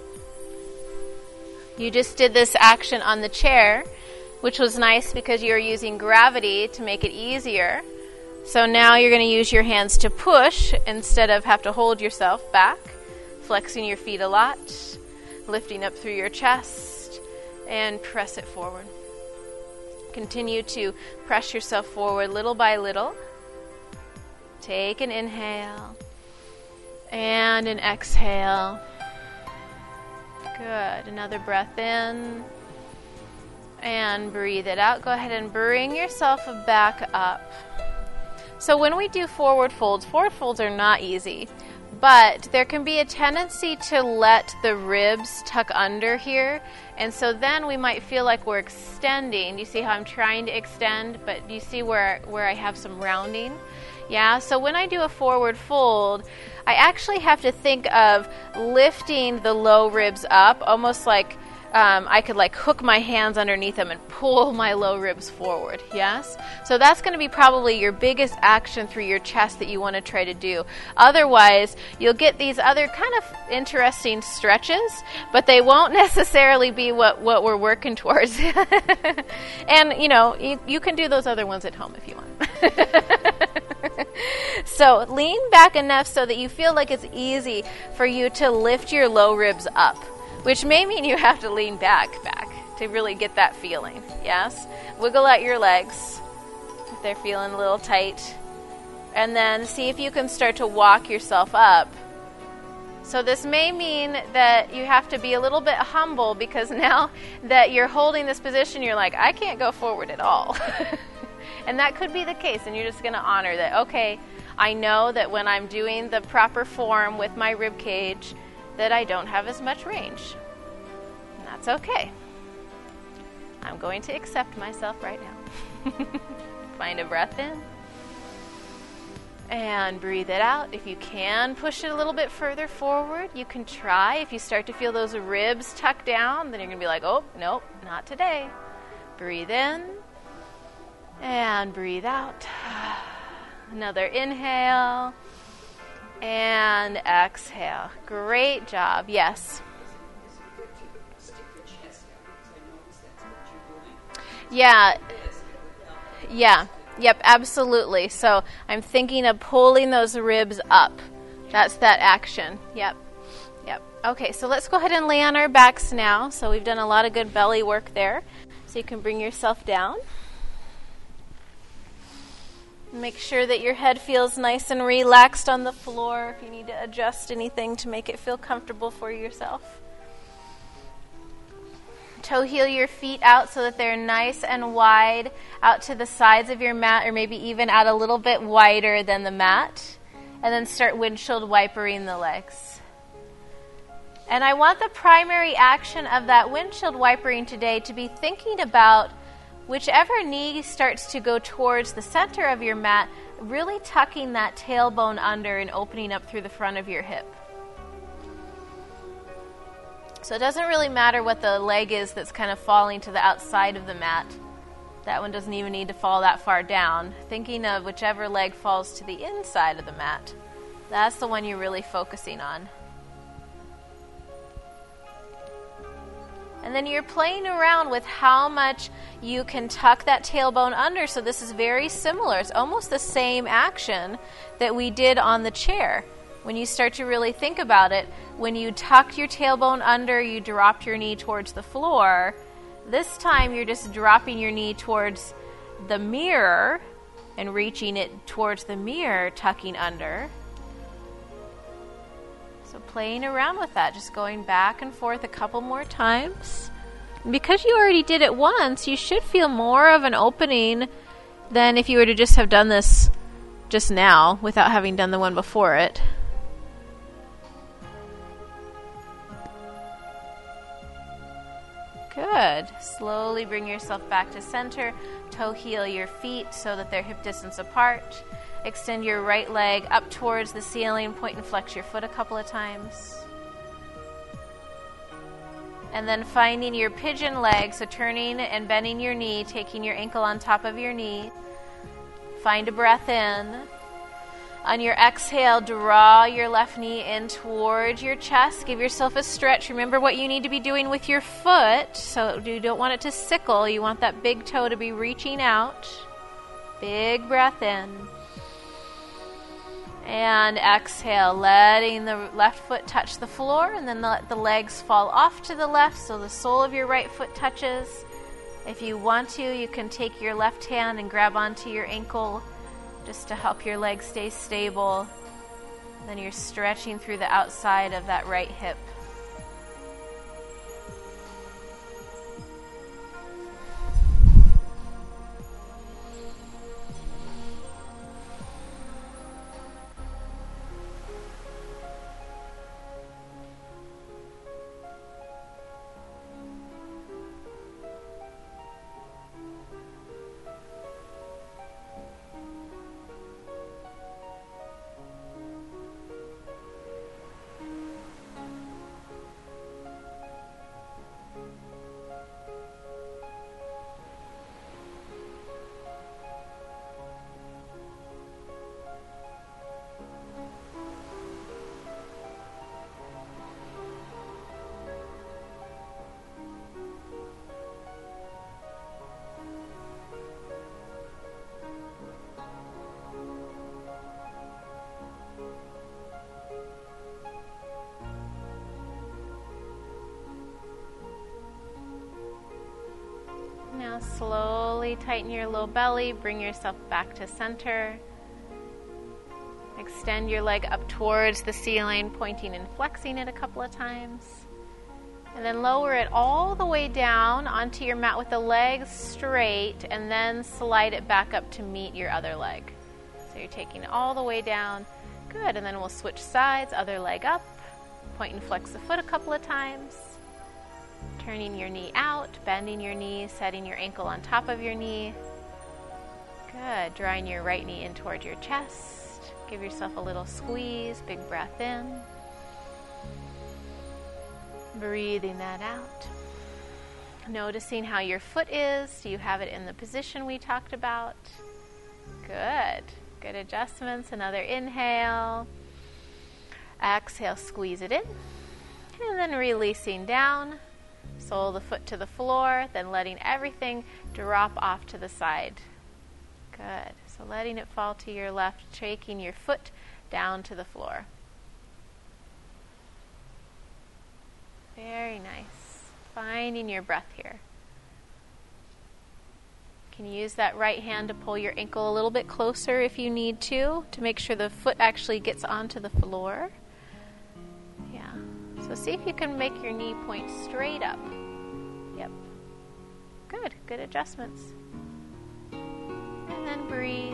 You just did this action on the chair, which was nice because you're using gravity to make it easier. So now you're going to use your hands to push instead of have to hold yourself back, flexing your feet a lot, lifting up through your chest, and press it forward. Continue to press yourself forward little by little. Take an inhale and an exhale. Good. Another breath in and breathe it out. Go ahead and bring yourself back up. So when we do forward folds, forward folds are not easy, but there can be a tendency to let the ribs tuck under here, and so then we might feel like we're extending. You see how I'm trying to extend, but you see where, where I have some rounding? Yeah, so when I do a forward fold, I actually have to think of lifting the low ribs up, almost like um, I could like hook my hands underneath them and pull my low ribs forward, yes? So that's going to be probably your biggest action through your chest that you want to try to do. Otherwise, you'll get these other kind of interesting stretches, but they won't necessarily be what, what we're working towards. And, you know, you, you can do those other ones at home if you want. So lean back enough so that you feel like it's easy for you to lift your low ribs up, which may mean you have to lean back, back to really get that feeling, yes? Wiggle out your legs if they're feeling a little tight. And then see if you can start to walk yourself up. So this may mean that you have to be a little bit humble because now that you're holding this position, you're like, I can't go forward at all. And that could be the case, and you're just going to honor that, okay, I know that when I'm doing the proper form with my rib cage, that I don't have as much range. And that's okay. I'm going to accept myself right now. Find a breath in. And breathe it out. If you can push it a little bit further forward, you can try. If you start to feel those ribs tuck down, then you're going to be like, oh, nope, not today. Breathe in. And breathe out. Another inhale. And exhale. Great job. Yes. Yeah. Yeah. Yep, absolutely. So I'm thinking of pulling those ribs up. That's that action. Yep. Yep. Okay, so let's go ahead and lay on our backs now. So we've done a lot of good belly work there. So you can bring yourself down. Make sure that your head feels nice and relaxed on the floor if you need to adjust anything to make it feel comfortable for yourself. Toe heel your feet out so that they're nice and wide out to the sides of your mat, or maybe even out a little bit wider than the mat. And then start windshield wipering the legs. And I want the primary action of that windshield wipering today to be thinking about whichever knee starts to go towards the center of your mat, really tucking that tailbone under and opening up through the front of your hip. So it doesn't really matter what the leg is that's kind of falling to the outside of the mat. That one doesn't even need to fall that far down. Thinking of whichever leg falls to the inside of the mat, that's the one you're really focusing on. And then you're playing around with how much you can tuck that tailbone under. So this is very similar. It's almost the same action that we did on the chair. When you start to really think about it, when you tucked your tailbone under, you dropped your knee towards the floor. This time you're just dropping your knee towards the mirror and reaching it towards the mirror, tucking under. So playing around with that, just going back and forth a couple more times. And because you already did it once, you should feel more of an opening than if you were to just have done this just now without having done the one before it. Good. Slowly bring yourself back to center. Toe heel your feet so that they're hip distance apart. Extend your right leg up towards the ceiling. Point and flex your foot a couple of times. And then finding your pigeon leg, so turning and bending your knee, taking your ankle on top of your knee. Find a breath in. On your exhale, draw your left knee in towards your chest. Give yourself a stretch. Remember what you need to be doing with your foot. So you don't want it to sickle. You want that big toe to be reaching out. Big breath in. And exhale, letting the left foot touch the floor, and then let the legs fall off to the left so the sole of your right foot touches. If you want to, you can take your left hand and grab onto your ankle just to help your leg stay stable. Then you're stretching through the outside of that right hip. Now slowly tighten your low belly, bring yourself back to center. Extend your leg up towards the ceiling, pointing and flexing it a couple of times. And then lower it all the way down onto your mat with the legs straight, and then slide it back up to meet your other leg. So you're taking it all the way down. Good, and then we'll switch sides, other leg up, point and flex the foot a couple of times. Turning your knee out, bending your knee, setting your ankle on top of your knee. Good, drawing your right knee in toward your chest. Give yourself a little squeeze, big breath in. Breathing that out. Noticing how your foot is. Do you have it in the position we talked about? Good, good adjustments. Another inhale. Exhale, squeeze it in. And then releasing down. Sole of the foot to the floor, then letting everything drop off to the side. Good. So letting it fall to your left, taking your foot down to the floor. Very nice. Finding your breath here. You can use that right hand to pull your ankle a little bit closer if you need to, to make sure the foot actually gets onto the floor. Yeah. So see if you can make your knee point straight up. Yep. Good. Good adjustments. And then breathe.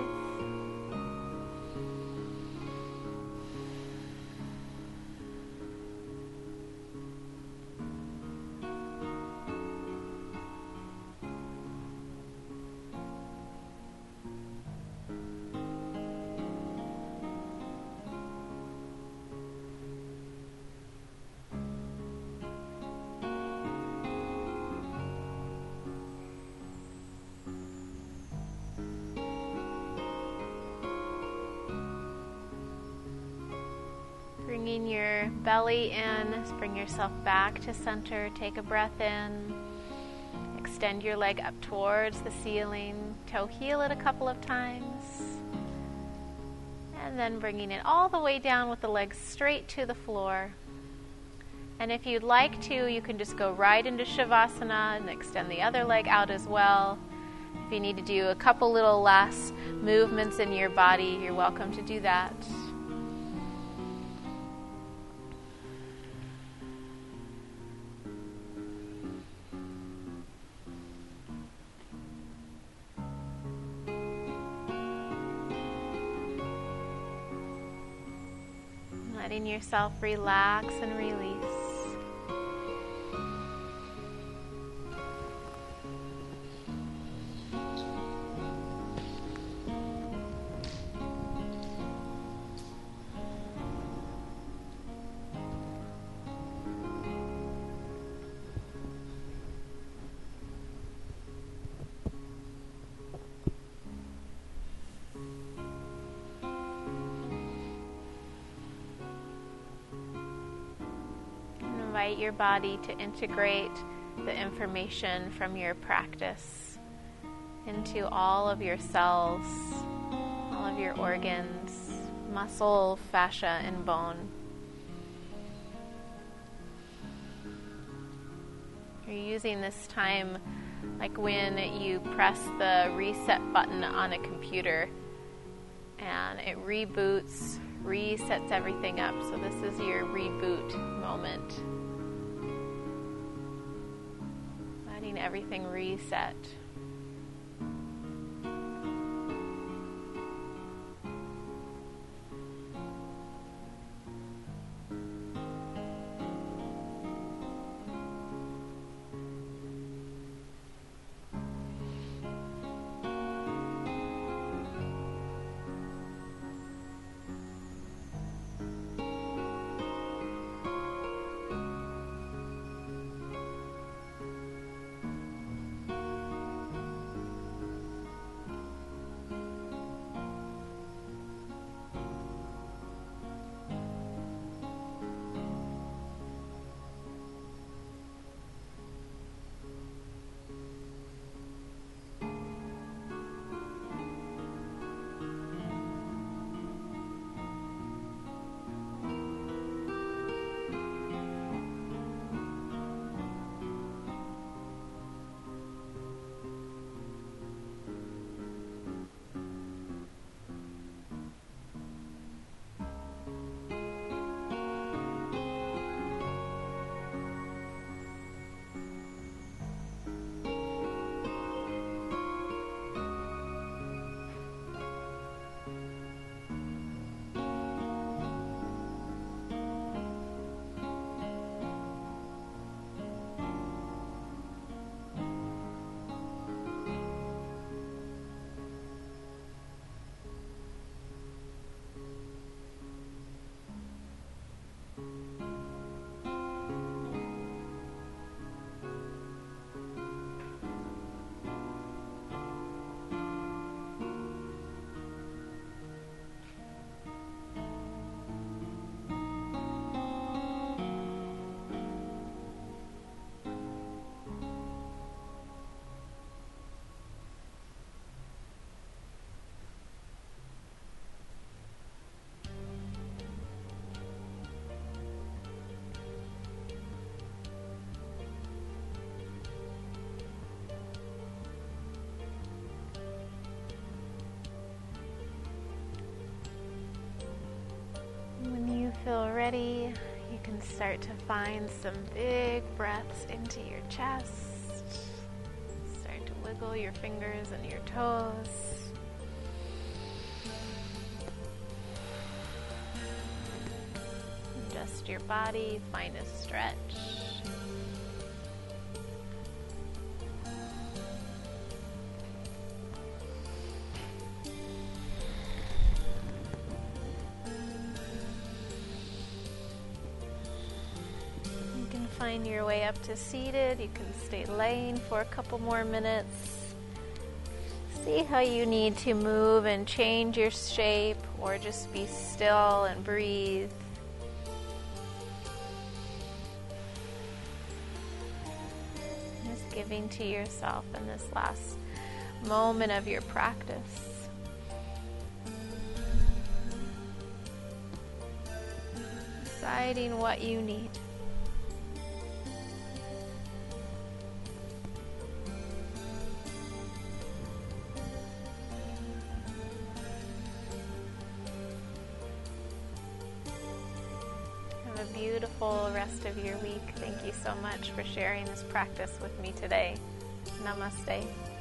Bringing your belly in, bring yourself back to center. Take a breath in. Extend your leg up towards the ceiling. Toe heel it a couple of times. And then bringing it all the way down with the legs straight to the floor. And if you'd like to, you can just go right into Shavasana and extend the other leg out as well. If you need to do a couple little last movements in your body, you're welcome to do that. Letting yourself relax and release. invite your body to integrate the information from your practice into all of your cells, all of your organs, muscle, fascia, and bone. You're using this time like when you press the reset button on a computer and it reboots, resets everything up. So this is your reboot moment. Letting everything reset. Feel ready, you can start to find some big breaths into your chest. Start to wiggle your fingers and your toes. Adjust your body, find a stretch. Find your way up to seated. You can stay laying for a couple more minutes. See how you need to move and change your shape, or just be still and breathe. Just giving to yourself in this last moment of your practice. Deciding what you need. A beautiful rest of your week. Thank you so much for sharing this practice with me today. Namaste.